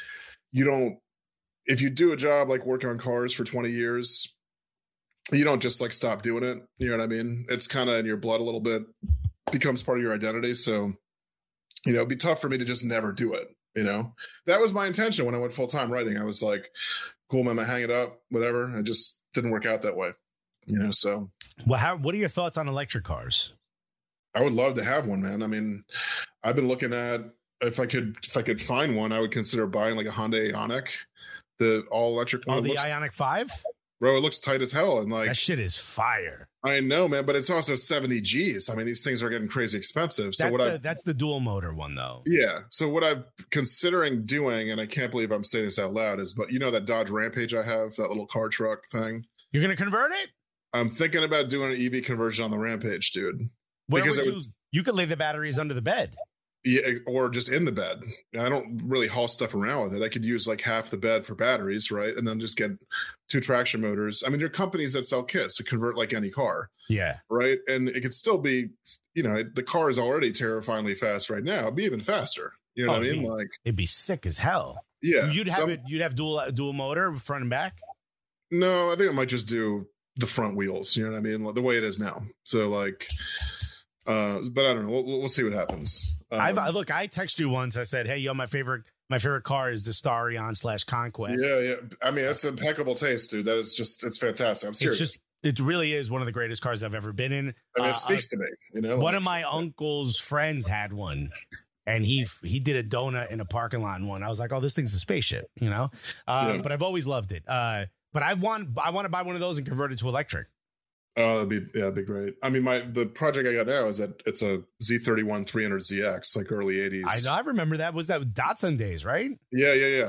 if you do a job like working on cars for 20 years, you don't just like stop doing it. You know what I mean? It's kind of in your blood a little bit, becomes part of your identity. So, you know, it'd be tough for me to just never do it. You know, that was my intention when I went full-time writing. I was like, cool, man, I hang it up, whatever. It just didn't work out that way. You know, so. Well, what are your thoughts on electric cars? I would love to have one, man. I mean, I've been looking at, if I could find one, I would consider buying like a Hyundai Ioniq, the all electric one. Oh, the Ioniq 5? Bro, it looks tight as hell. And like, that shit is fire. I know, man, but it's also 70 G's. I mean, these things are getting crazy expensive. So that's the dual motor one, though. Yeah. So what I'm considering doing, and I can't believe I'm saying this out loud, but you know that Dodge Rampage I have, that little car truck thing? You're going to convert it? I'm thinking about doing an EV conversion on the Rampage, dude. You could lay the batteries under the bed. Yeah, or just in the bed. I don't really haul stuff around with it. I could use like half the bed for batteries, right? And then just get 2 traction motors. I mean, there are companies that sell kits to convert like any car. Yeah. Right. And it could still be, you know, the car is already terrifyingly fast right now. It'd be even faster. You know what I mean? Like, it'd be sick as hell. Yeah. You'd have dual motor front and back? No, I think I might just do the front wheels. You know what I mean? The way it is now. So like, but I don't know. We'll see what happens. I texted you once. I said, "Hey, yo, my favorite car is the Starion / Conquest." Yeah. I mean, that's impeccable taste, dude. That is it's fantastic. I'm serious. It really is one of the greatest cars I've ever been in. I mean, it speaks to me. You know, one of my uncle's friends had one, and he did a donut in a parking lot in one. I was like, "Oh, this thing's a spaceship," you know. But I've always loved it. But but I want to buy one of those and convert it to electric. Oh, that'd be great. I mean, the project I got now is that it's a Z31 300ZX, like early 80s. I remember that. Was that Datsun days, right? Yeah.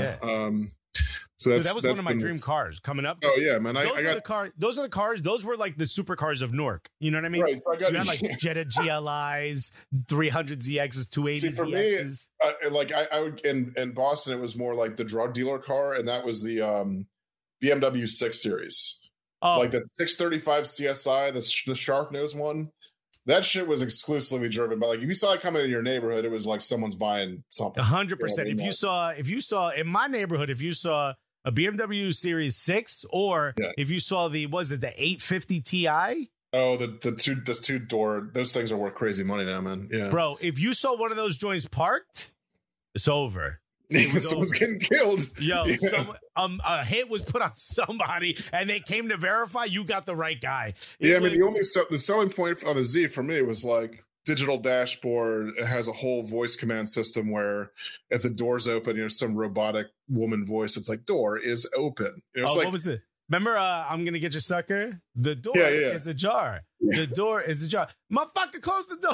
So that was one of my dream cars coming up. Oh yeah, man! Those are the cars. Those were like the supercars of Newark. You know what I mean? Right. So you had like Jetta GLIs, 300ZXs, 280ZXs. See, for me, I would in Boston, it was more like the drug dealer car, and that was the BMW 6 Series. Oh. Like the 635 CSI, the sharp nose one. That shit was exclusively driven by, like, if you saw it coming in your neighborhood, it was like someone's buying something. 100%. If you saw in my neighborhood, if you saw a BMW Series 6, or if you saw the 850 Ti. Oh, the two door, those things are worth crazy money now, man. Yeah, bro. If you saw one of those joints parked, it's over. Someone's getting killed. Yo, a hit was put on somebody, and they came to verify you got the right guy. The selling point on the Z for me was like digital dashboard. It has a whole voice command system where if the door's open, some robotic woman voice. It's like, door is open. What was it? Remember, I'm gonna get you, sucker. The door is ajar. The door is ajar. Motherfucker, close the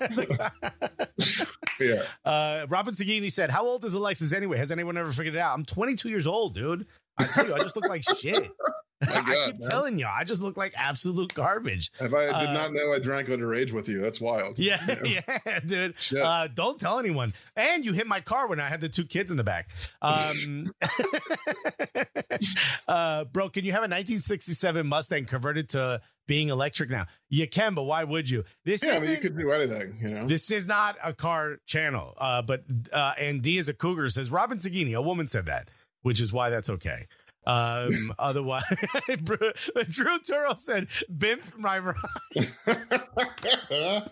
door. Robin Sagini said, "How old is Alexis anyway? Has anyone ever figured it out?" I'm 22 years old, dude. I tell you, I just look like shit. I keep telling you, I just look like absolute garbage. If I did not know I drank underage with you, that's wild. Yeah, dude. Don't tell anyone. And you hit my car when I had the 2 kids in the back. Bro, can you have a 1967 Mustang converted to being electric now? You can, but why would you? You could do anything, This is not a car channel. And D is a cougar says, Robin Sagini, a woman said that, which is why that's okay. Otherwise, Drew Turo said, "Bimp from River High."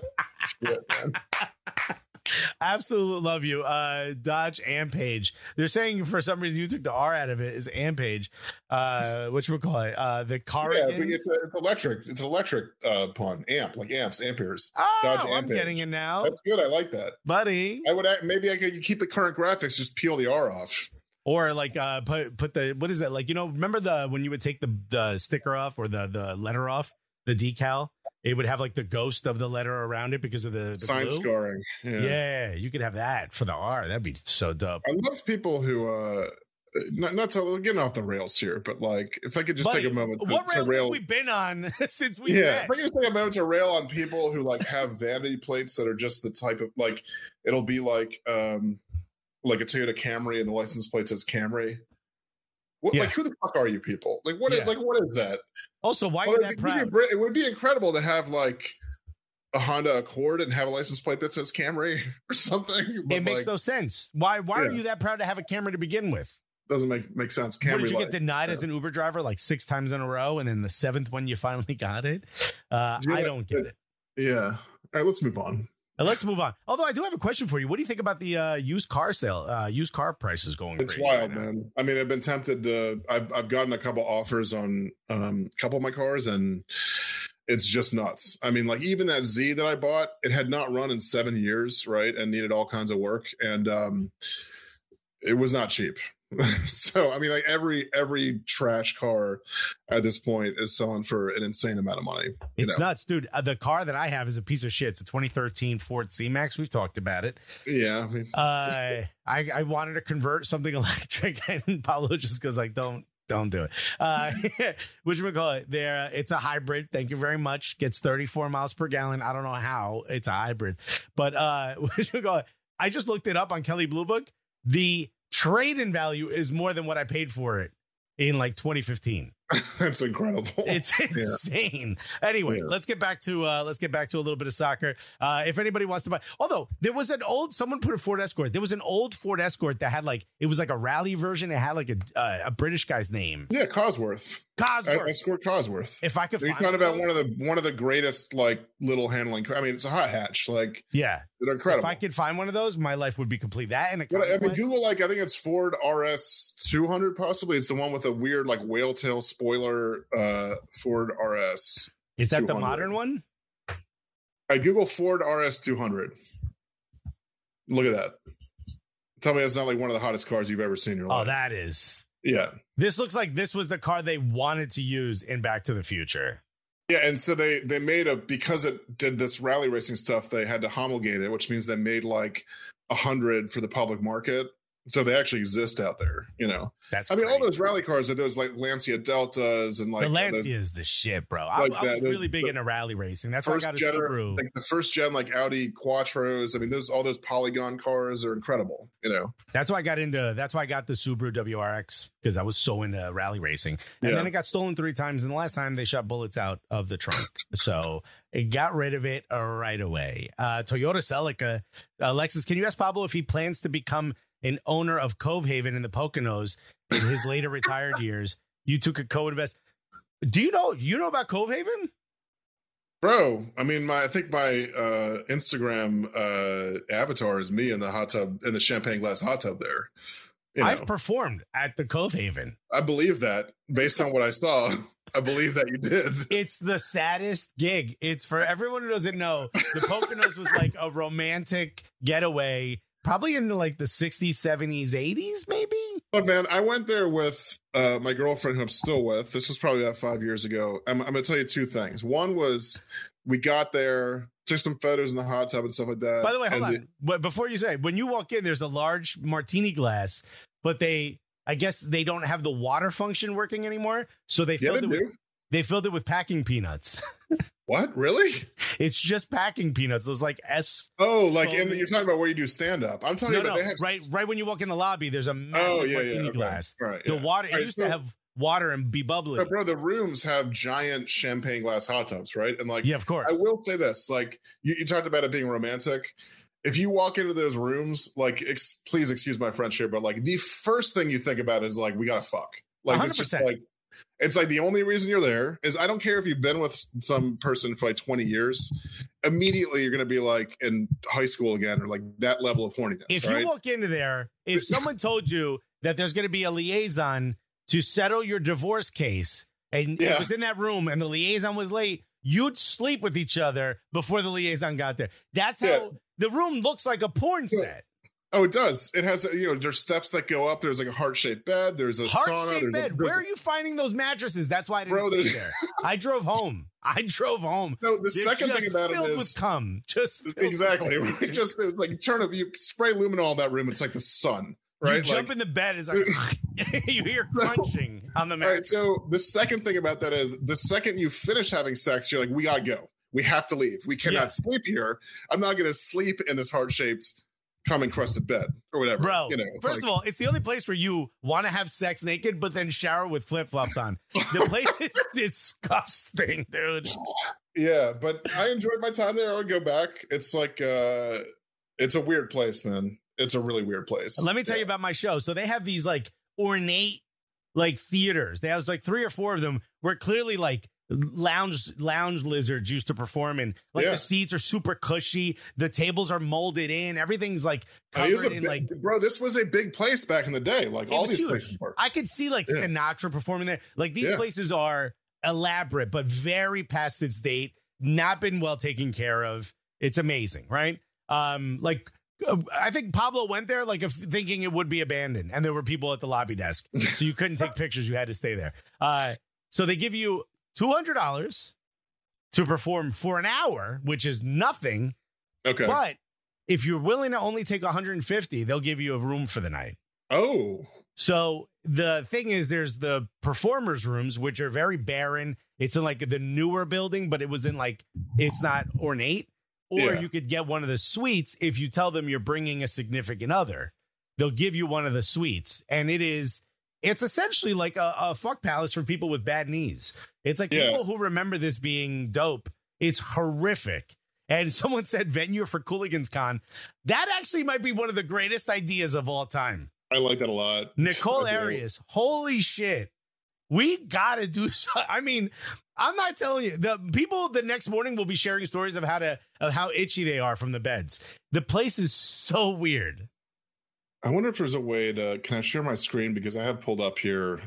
Absolute love you. Dodge Ampage. They're saying for some reason you took the R out of it. Is Ampage, which we'll call it the car. Yeah, it's electric. It's an electric pun. Amp, like amps, amperes. Oh, Dodge Ampage. I'm getting it now. That's good. I like that, buddy. Maybe I could keep the current graphics, just peel the R off. Or like put the, what is it, like, remember when you would take the sticker off or the letter off, the decal, it would have like the ghost of the letter around it because of the sign glue? scarring. Yeah, you could have that for the R. That'd be so dope. I love people who not to getting off the rails here, but like if I could just take a moment to rail have we been on since we met? If I could just take a moment to rail on people who like have vanity plates that are just the type of, like, it'll be like a Toyota Camry and the license plate says Camry. Like, who the fuck are you people? Like, what is that? Also, why are you that proud? It would be incredible to have like a Honda Accord and have a license plate that says Camry or something. It makes no sense. Why are you that proud to have a Camry to begin with? Doesn't make sense. Camry. Did you get denied as an Uber driver like 6 times in a row, and then the 7th one you finally got it? I don't get it. Yeah. All right, let's move on. Let's move on. Although I do have a question for you. What do you think about the used car prices going? It's wild, man. I mean, I've been tempted to. I've gotten a couple offers on a couple of my cars, and it's just nuts. I mean, like even that Z that I bought, it had not run in 7 years, right, and needed all kinds of work, and it was not cheap. So I mean, like every trash car at this point is selling for an insane amount of money. It's nuts, dude. The car that I have is a piece of shit. It's a 2013 Ford C-Max. We've talked about it. Yeah, I mean, I wanted to convert something electric, and Paulo just goes like, don't do it. Which we call it there. It's a hybrid. Thank you very much. Gets 34 miles per gallon. I don't know how it's a hybrid, but which we call it. I just looked it up on Kelley Blue Book. The trade-in value is more than what I paid for it in like 2015. That's incredible. It's insane. Anyway, let's get back to a little bit of soccer. If anybody wants to buy, although there was someone put a Ford Escort. There was an old Ford Escort that had it was like a rally version. It had like a British guy's name. Yeah, Cosworth. Escort Cosworth. If I could find talking about one of the greatest like little handling. I mean, it's a hot hatch. Like, yeah, they're incredible. If I could find one of those, my life would be complete. That and Google, like, I think it's Ford RS 200. Possibly it's the one with a weird like whale tail spoiler. Ford RS. Is that 200. The modern one? I Google Ford RS 200. Look at that. Tell me that's not like one of the hottest cars you've ever seen in your life. Oh, that is. Yeah. This looks like this was the car they wanted to use in Back to the Future. Yeah, and so they made because it did this rally racing stuff, they had to homologate it, which means they made like 100 for the public market. So they actually exist out there, you know. That's I mean, all those rally cars are those like Lancia Deltas and like the Lancia is the shit, bro. I was really big into rally racing. That's why I got a Subaru. Like the first gen, like Audi Quattros. I mean, all those Polygon cars are incredible, you know. That's why I got the Subaru WRX, because I was so into rally racing. And then it got stolen 3 times, and the last time they shot bullets out of the trunk. So it got rid of it right away. Toyota Celica. Alexis, can you ask Pablo if he plans to become an owner of Cove Haven in the Poconos in his later retired years? You took a co-invest. Do you know about Cove Haven? Bro, I mean, I think my Instagram avatar is me in the hot tub, in the champagne glass hot tub there. I've performed at the Cove Haven. I believe that based on what I saw. I believe that you did. It's the saddest gig. It's for everyone who doesn't know. The Poconos was like a romantic getaway, probably in like the 60s, 70s, 80s, maybe. Look, man, I went there with my girlfriend, who I'm still with. This was probably about 5 years ago. I'm going to tell you 2 things. One was we got there, took some photos in the hot tub and stuff like that. By the way, hold on. But before you say, when you walk in, there's a large martini glass, but I guess they don't have the water function working anymore. So they filled it with packing peanuts. What? Really? It's just packing peanuts. Those like you're talking about where you do stand up. I'm talking about they have right when you walk in the lobby, there's a massive martini glass. Right, the water used to have water and be bubbly. Bro, the rooms have giant champagne glass hot tubs, right? And like, yeah, of course. I will say this: like, you talked about it being romantic. If you walk into those rooms, like, please excuse my French here, but like, the first thing you think about is like, we gotta fuck. Like, 100%. It's just like. It's like the only reason you're there is I don't care if you've been with some person for like 20 years. Immediately, you're going to be like in high school again, or like that level of horniness. If you walk into there, if someone told you that there's going to be a liaison to settle your divorce case, and it was in that room and the liaison was late, you'd sleep with each other before the liaison got there. That's how the room looks like a porn set. Oh, it does. It has, there's steps that go up. There's like a heart-shaped bed. There's a sauna. There's bed. Where are you finding those mattresses? That's why I didn't stay there. I drove home. No, the second thing about it is with cum. Exactly. It's like you spray luminol in that room. It's like the sun, right? You jump in the bed is like you hear crunching on the mattress. All right. So the second thing about that is the second you finish having sex, you're like, we gotta go. We have to leave. We cannot sleep here. I'm not going to sleep in this heart-shaped cum-encrusted bed or whatever. Bro, first of all, it's the only place where you want to have sex naked, but then shower with flip-flops on. The place is disgusting, dude. Yeah, but I enjoyed my time there. I would go back. It's like, it's a weird place, man. It's a really weird place. Let me tell you about my show. So they have these like ornate like theaters. They have like 3 or 4 of them where clearly like lounge lizards used to perform in. Like the seats are super cushy, the tables are molded in, everything's like covered in like. Bro, this was a big place back in the day. Like all these places were. I could see like Sinatra performing there. Like these places are elaborate but very past its date, not been well taken care of. It's amazing, right? Like I think Pablo went there like thinking it would be abandoned, and there were people at the lobby desk, so you couldn't take pictures. You had to stay there. So they give you $200 to perform for an hour, which is nothing. Okay. But if you're willing to only take $150, they'll give you a room for the night. Oh. So the thing is, there's the performers' rooms, which are very barren. It's in like the newer building, but it's not ornate. Or you could get one of the suites if you tell them you're bringing a significant other. They'll give you one of the suites, and it's essentially like a fuck palace for people with bad knees. It's like people who remember this being dope. It's horrific. And someone said venue for Cooligans Con. That actually might be one of the greatest ideas of all time. I like that a lot. Nicole Arias. Holy shit. We got to do so. I mean, I'm not telling you. The people the next morning will be sharing stories of how itchy they are from the beds. The place is so weird. I wonder if there's a way can I share my screen? Because I have pulled up here.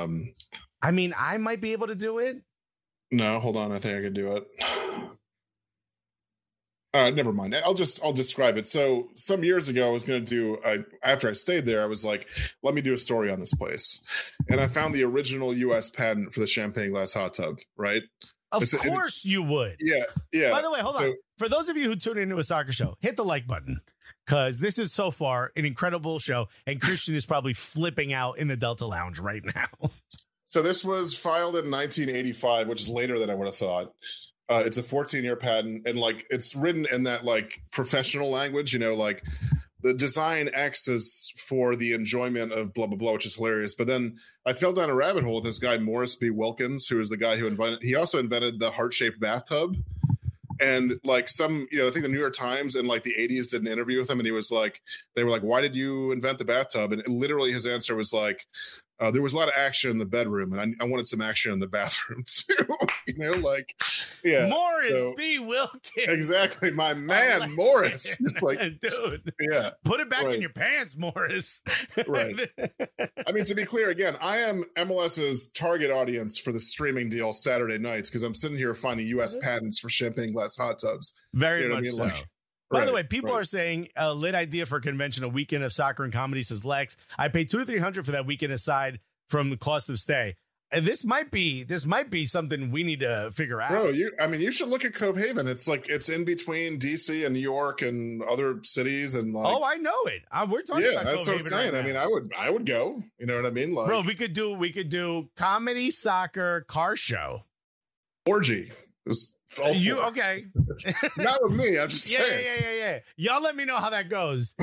I mean, I might be able to do it. No, hold on. I think I can do it. Never mind. I'll describe it. So some years ago, I was going to do, after I stayed there, I was like, let me do a story on this place. And I found the original U.S. patent for the champagne glass hot tub, right? Of course you would. Yeah. Yeah. By the way, hold on. For those of you who tune into a soccer show, hit the like button, because this is so far an incredible show. And Christian is probably flipping out in the Delta Lounge right now. So this was filed in 1985, which is later than I would have thought. It's a 14-year patent, and like it's written in that like professional language, like the design X is for the enjoyment of blah blah blah, which is hilarious. But then I fell down a rabbit hole with this guy Morris B. Wilkins, who is the guy who he also invented the heart-shaped bathtub. And like I think the New York Times in like the 80s did an interview with him, and he was like, they were like, why did you invent the bathtub? And literally his answer was like, there was a lot of action in the bedroom, and I wanted some action in the bathroom too. Morris B. Wilkins. Exactly, my man, Morris. Like, dude, yeah, put it back in your pants, Morris. Right. I mean, to be clear, again, I am MLS's target audience for the streaming deal Saturday nights, because I'm sitting here finding U.S. patents for champagne glass hot tubs. Very much so. By the way, people are saying a lit idea for a convention, a weekend of soccer and comedy, says Lex. I paid $200 to $300 for that weekend aside from the cost of stay. And this might be something we need to figure out. Bro, you should look at Cove Haven. It's like it's in between DC and New York and other cities, and like, oh, I know it. We're talking about that's Cove what I'm saying. Right, I would go. You know what I mean? Like, bro, we could do comedy, soccer, car show, orgy. Okay? Not with me. I'm just saying. Yeah. Y'all let me know how that goes.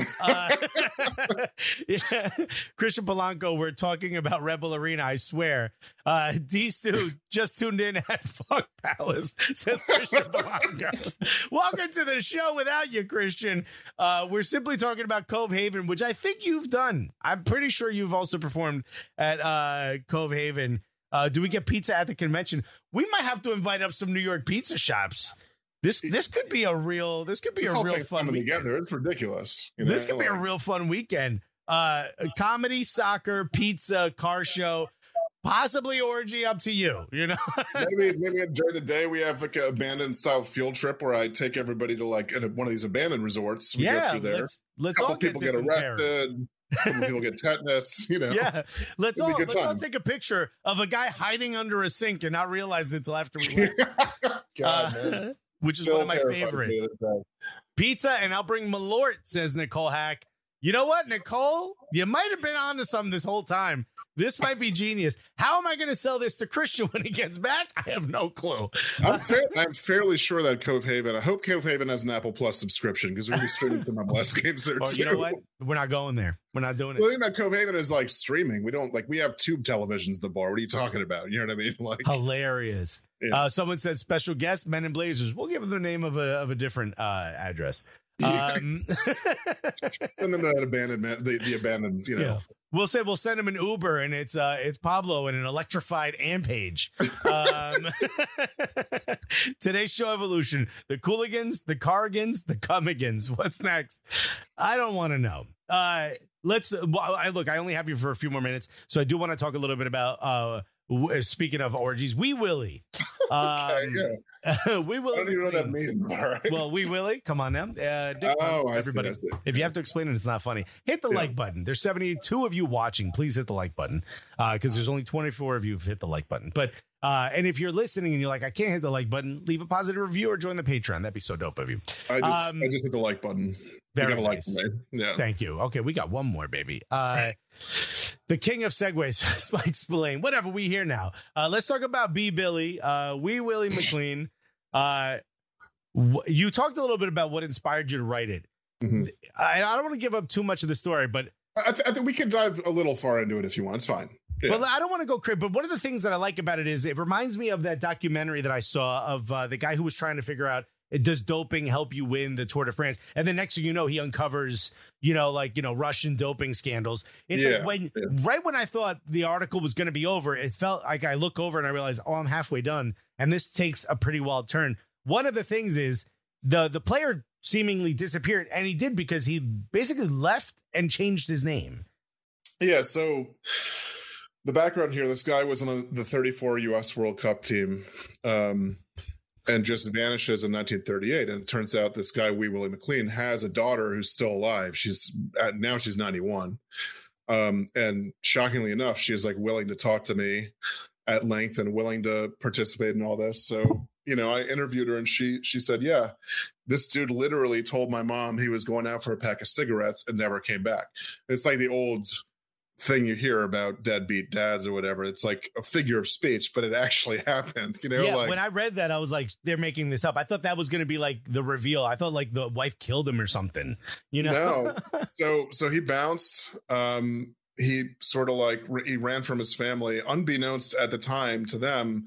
Yeah. Christian Polanco, we're talking about Rebel Arena. I swear. D-Stu just tuned in at Fuck Palace, says Christian Polanco. Welcome to the show without you, Christian. We're simply talking about Cove Haven, which I think you've done. I'm pretty sure you've also performed at Cove Haven. Do we get pizza at the convention? We might have to invite up some New York pizza shops. This could be a real fun weekend. Together. It's ridiculous. This could be a real fun weekend. Comedy, soccer, pizza, car show, possibly orgy, up to you. maybe during the day we have like an abandoned style field trip where I take everybody to like one of these abandoned resorts. We go through there. Let's a couple all people get arrested. People get tetanus, Yeah, let's all take a picture of a guy hiding under a sink and not realize it until after we left. God, man. Which is one of my favorite. Pizza, and I'll bring Malort, says Nicole Hack. You know what, Nicole? You might have been onto something this whole time. This might be genius. How am I going to sell this to Christian when he gets back? I have no clue. I'm fairly sure that Cove Haven, I hope Cove Haven has an Apple Plus subscription, because we're going to be streaming some MLS games there too. You know what? We're not going there. We're not doing it. The thing about Cove Haven is like streaming. We have tube televisions at the bar. What are you talking about? You know what I mean? Like, hilarious. Yeah. Someone said special guest, Men in Blazers. We'll give them the name of a different address. Send them to that abandoned, the abandoned, Yeah. We'll send him an Uber, and it's Pablo and an electrified Ampage. Today's show evolution: the Cooligans, the Cargans, the Cummigans. What's next? I don't want to know. I only have you for a few more minutes, so I do want to talk a little bit about. Speaking of orgies, Wee Willie. Okay, Wee Willie. I don't even know what that means. All right. Well, Wee Willie, come on now. Everybody. I see. If you have to explain it, it's not funny. Hit the like button. There's 72 of you watching. Please hit the like button, because there's only 24 of you who've hit the like button. But and if you're listening and you're like, I can't hit the like button, leave a positive review or join the Patreon. That'd be so dope of you. I just hit the like button. Very nice. Yeah. Thank you. Okay, we got one more, baby. The king of segues, Spike Spillane. Whatever, we here now. Let's talk about B. Billy, Wee Willie McLean. You talked a little bit about what inspired you to write it. Mm-hmm. I don't want to give up too much of the story, but I think we can dive a little far into it if you want. It's fine. Yeah. But I don't want to go crazy. But one of the things that I like about it is it reminds me of that documentary that I saw of the guy who was trying to figure out, does doping help you win the Tour de France? And then next thing you know, he uncovers, Russian doping scandals. It's like right when I thought the article was going to be over, it felt like I look over and I realize, I'm halfway done. And this takes a pretty wild turn. One of the things is the player seemingly disappeared, and he did because he basically left and changed his name. Yeah. So the background here, this guy was on the 34 U.S. World Cup team. and just vanishes in 1938. And it turns out this guy, Wee Willie McLean, has a daughter who's still alive. She's 91. And shockingly enough, she is like willing to talk to me at length and willing to participate in all this. So, you know, I interviewed her and she said, yeah, this dude literally told my mom he was going out for a pack of cigarettes and never came back. It's like the old thing you hear about deadbeat dads or whatever. It's like a figure of speech, but it actually happened, you know? Yeah, like, when I read that, I was like, they're making this up. I thought that was going to be like the reveal. I thought like the wife killed him or something, you know? No. So he bounced. He sort of like, he ran from his family, unbeknownst at the time to them.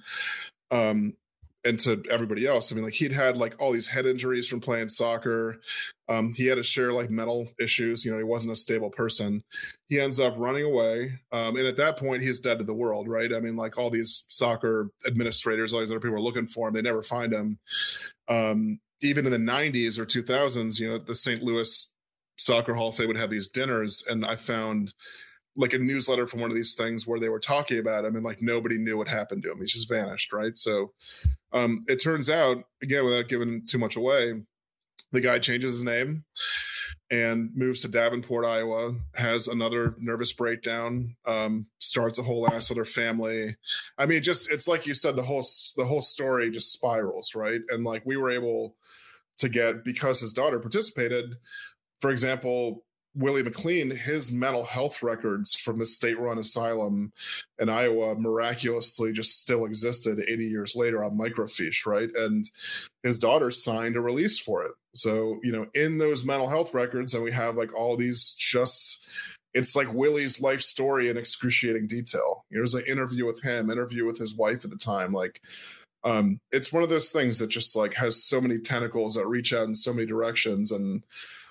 And to everybody else. I mean, like he'd had like all these head injuries from playing soccer. He had to share like mental issues. You know, he wasn't a stable person. He ends up running away. And at that point, he's dead to the world, right? I mean, like all these soccer administrators, all these other people are looking for him. They never find him. Even in the 90s or 2000s, you know, the St. Louis Soccer Hall of Fame would have these dinners. And I found like a newsletter from one of these things where they were talking about him and like nobody knew what happened to him. He just vanished, right? So it turns out, again, without giving too much away, the guy changes his name and moves to Davenport, Iowa, has another nervous breakdown, starts a whole ass other family. I mean, just, it's like you said, the whole story just spirals, right? And like we were able to get, because his daughter participated, for example, Willie McLean, his mental health records from the state-run asylum in Iowa miraculously just still existed 80 years later on microfiche, right? And his daughter signed a release for it. So, you know, in those mental health records, and we have like all these just, it's like Willie's life story in excruciating detail. There's an interview with him, interview with his wife at the time. Like, it's one of those things that just like has so many tentacles that reach out in so many directions. And,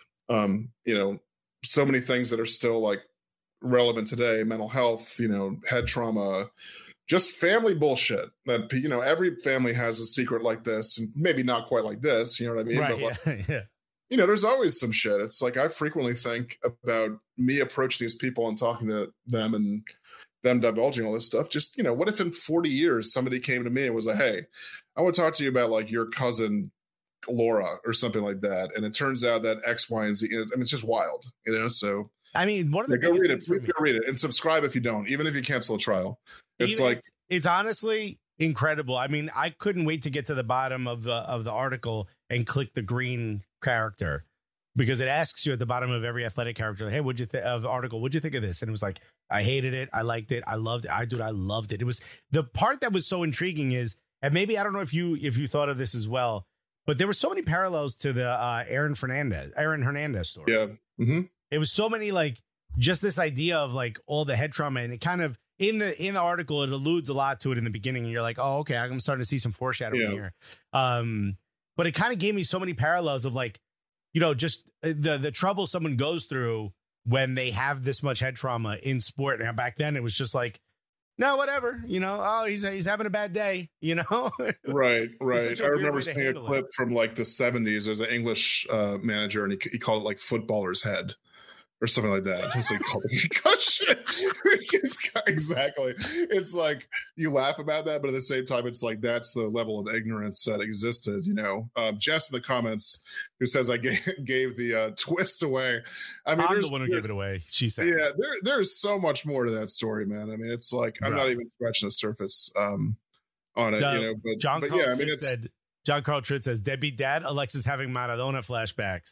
you know, so many things that are still like relevant today, mental health, you know, head trauma, just family bullshit that, you know, every family has a secret like this and maybe not quite like this, you know what I mean? Right, but like, yeah. You know, there's always some shit. It's like, I frequently think about me approaching these people and talking to them and them divulging all this stuff. Just, you know, what if in 40 years somebody came to me and was like, hey, I want to talk to you about like your cousin Laura or something like that, and it turns out that X, Y, and Z. I mean, it's just wild, you know. So I mean, one of the go read it. Please go read it and subscribe if you don't, even if you cancel a trial. It's like it's honestly incredible. I mean, I couldn't wait to get to the bottom of the article and click the green character, because it asks you at the bottom of every athletic character, hey, what'd you think of the article? What'd you think of this? And it was like, I hated it, I liked it, I loved it. I loved it. It was the part that was so intriguing is, and maybe I don't know if you thought of this as well, but there were so many parallels to the Aaron Hernandez story. Yeah. Mm-hmm. It was so many, like, just this idea of like all the head trauma, and it kind of in the article, it alludes a lot to it in the beginning, and you're like, oh, okay, I'm starting to see some foreshadowing here. But it kind of gave me so many parallels of like, you know, just the trouble someone goes through when they have this much head trauma in sport. And back then it was just like, no, whatever, you know, oh, he's having a bad day, you know? Right. I remember seeing a clip from like the 70s. There's an English manager, and he called it like footballer's head or something like that. Just like called it concussion. It's just exactly. It's like you laugh about that, but at the same time, it's like that's the level of ignorance that existed, you know. Jess in the comments who says I gave the twist away. I mean, I'm the one who gave it away. She said, yeah, there's so much more to that story, man. I mean, it's like I'm not even scratching the surface on it, you know. But yeah, I mean, it's. John Carl Tritt says, deadbeat dad, Alexis having Maradona flashbacks.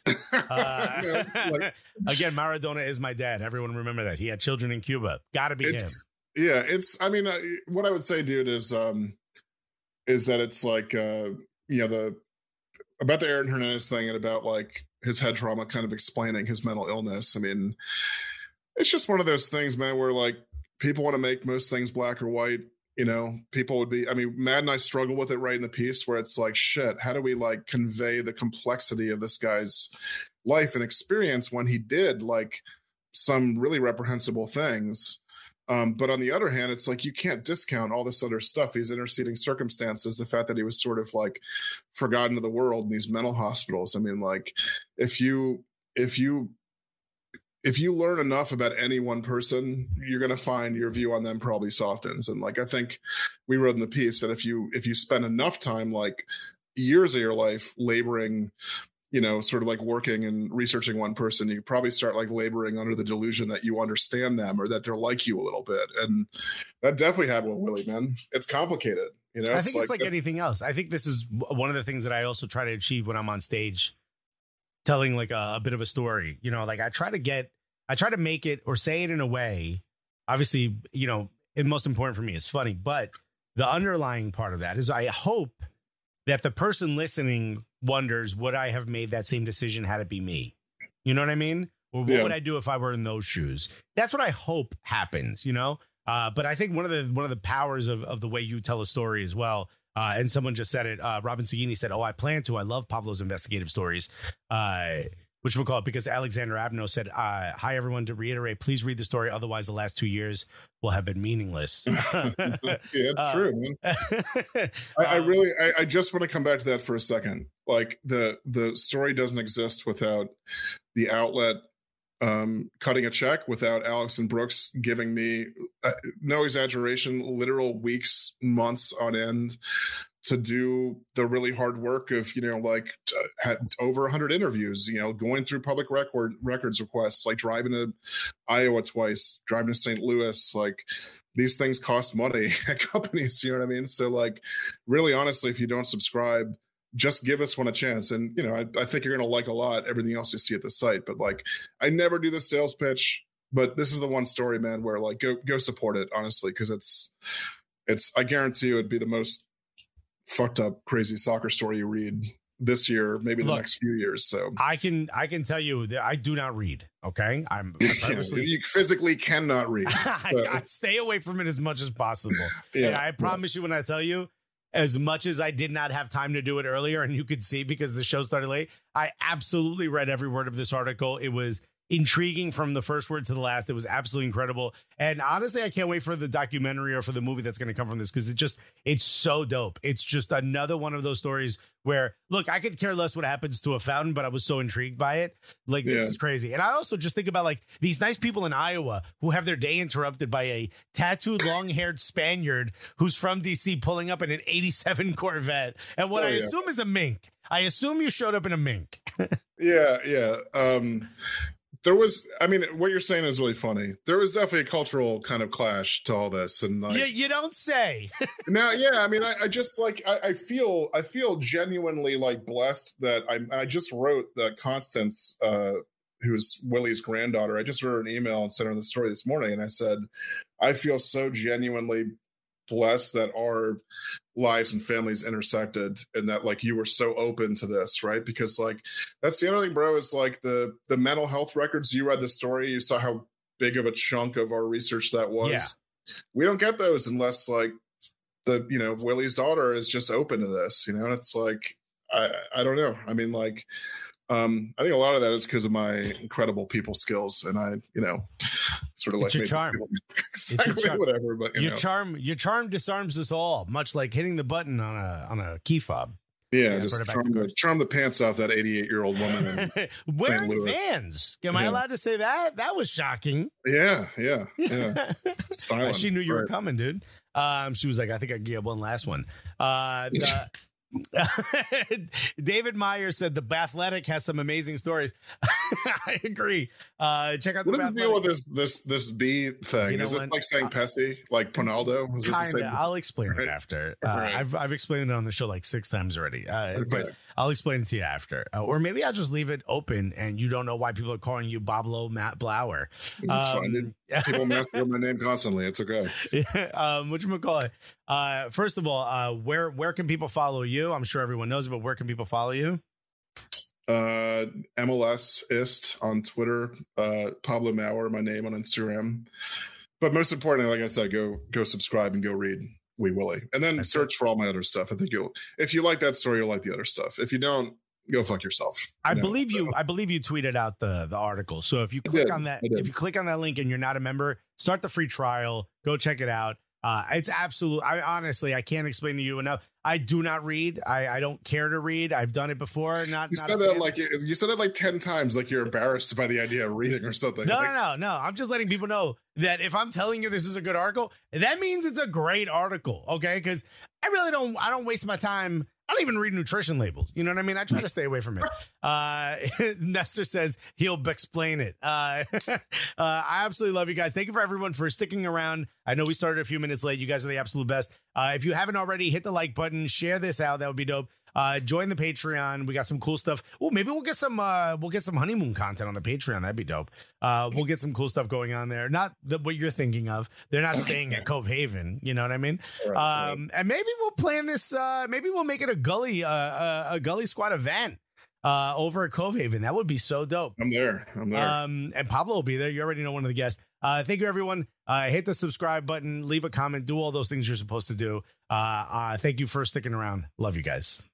Again, Maradona is my dad. Everyone remember that. He had children in Cuba. Got to be him. Yeah, I mean, what I would say, dude, is that it's like, you know, about the Aaron Hernandez thing and about like his head trauma kind of explaining his mental illness. I mean, it's just one of those things, man, where like people want to make most things black or white. You know, people would be, I mean, Matt and I struggle with it right in the piece where it's like, shit, how do we like convey the complexity of this guy's life and experience when he did like some really reprehensible things? But on the other hand, it's like, you can't discount all this other stuff. These interceding circumstances, the fact that he was sort of like forgotten to the world in these mental hospitals. I mean, like if you learn enough about any one person, you're going to find your view on them probably softens. And like, I think we wrote in the piece that if you spend enough time, like years of your life laboring, sort of like working and researching one person, you probably start like laboring under the delusion that you understand them or that they're like you a little bit. And that definitely happened with Willie, man. It's complicated. I think it's like anything else. I think this is one of the things that I also try to achieve when I'm on stage telling like a bit of a story. Like I try to make it or say it in a way, obviously, it's most important for me is funny, but the underlying part of that is I hope that the person listening wonders, would I have made that same decision had it be me? You know what I mean? Or what would I do if I were in those shoes? That's what I hope happens, But I think one of the powers of the way you tell a story as well. And someone just said it. Robin Sagini said, I plan to. I love Pablo's investigative stories. Which we'll call it because Alexander Abno said, hi, everyone. To reiterate, please read the story. Otherwise, the last 2 years will have been meaningless. Yeah, it's true, man. I just want to come back to that for a second. Like the story doesn't exist without the outlet cutting a check, without Alex and Brooks giving me, no exaggeration, literal weeks, months on end to do the really hard work of, had over 100 interviews, going through public records requests, like driving to Iowa twice, driving to St. Louis. Like these things cost money at companies, you know what I mean? So like, really honestly, if you don't subscribe, just give us one a chance. And, I think you're going to like a lot everything else you see at the site, but like, I never do the sales pitch, but this is the one story, man, where like, go support it, honestly. Cause it's, I guarantee you it'd be the most fucked up, crazy soccer story you read this year, maybe the next few years. So I can tell you that I do not read. Okay. You physically cannot read. I stay away from it as much as possible. And I promise you when I tell you, as much as I did not have time to do it earlier, and you could see because the show started late, I absolutely read every word of this article. It was intriguing from the first word to the last. It was absolutely incredible. And honestly, I can't wait for the documentary or for the movie that's going to come from this, because it's so dope. It's just another one of those stories where, look, I could care less what happens to a fountain, but I was so intrigued by it. Like, this is crazy. And I also just think about like these nice people in Iowa who have their day interrupted by a tattooed, long-haired Spaniard who's from DC pulling up in an 87 Corvette. And what I assume is a mink. I assume you showed up in a mink. Yeah. There was, what you're saying is really funny. There was definitely a cultural kind of clash to all this, and like, you don't say. Now, I just like I feel genuinely like blessed that I just wrote that Constance, who's Willie's granddaughter. I just wrote an email and sent her the story this morning, and I said, I feel so genuinely blessed that our lives and families intersected, and that like you were so open to this, right? Because like that's the other thing, bro, is like the mental health records. You read the story, you saw how big of a chunk of our research that was. We don't get those unless like the Willie's daughter is just open to this, and it's like I don't know. I think a lot of that is because of my incredible people skills, and I, sort of like your charm. Exactly, whatever. But your charm disarms us all, much like hitting the button on a key fob. Yeah, just charm the pants off that 88-year-old woman in wearing Vans. Am I allowed to say that? That was shocking. Yeah. Styling. She knew you were coming, dude. She was like, I think I can get one last one. David Meyer said the Bathletic has some amazing stories. I agree. Check out the What is the deal with this B thing? Is it like saying Pesci, like Ronaldo? Kinda. I'll explain it after. I've explained it on the show like 6 times already. But I'll explain it to you after. Or maybe I'll just leave it open and you don't know why people are calling you Pablo Matt Blower. That's fine, dude. People mess up my name constantly. It's okay. Whatchamacallit? First of all, where can people follow you? I'm sure everyone knows it, but where can people follow you? MLSist on Twitter, Pablo Maurer, my name on Instagram. But most importantly, like I said, go subscribe and go read Wee Willie, and then search for all my other stuff. I think if you like that story, you'll like the other stuff. If you don't, go fuck yourself. I believe you tweeted out the article. So if you click on that, if you click on that link and you're not a member, start the free trial. Go check it out. It's absolute. I can't explain to you enough. I do not read. I don't care to read. I've done it before. You said that like 10 times, like you're embarrassed by the idea of reading or something. No. I'm just letting people know that if I'm telling you this is a good article, that means it's a great article. Okay, because I don't waste my time. I don't even read nutrition labels. You know what I mean? I try to stay away from it. Nestor says he'll explain it. I absolutely love you guys. Thank you for everyone for sticking around. I know we started a few minutes late. You guys are the absolute best. If you haven't already, hit the like button, share this out. That would be dope. Join the Patreon. We got some cool stuff. Oh, maybe we'll get some honeymoon content on the Patreon. That'd be dope. We'll get some cool stuff going on there. Not what you're thinking of. They're not staying at Cove Haven. You know what I mean? Right. And maybe we'll plan this. Maybe we'll make it a gully squad event over at Cove Haven. That would be so dope. I'm there. And Pablo will be there. You already know one of the guests. Thank you, everyone. Hit the subscribe button, leave a comment, do all those things you're supposed to do. Thank you for sticking around. Love you guys.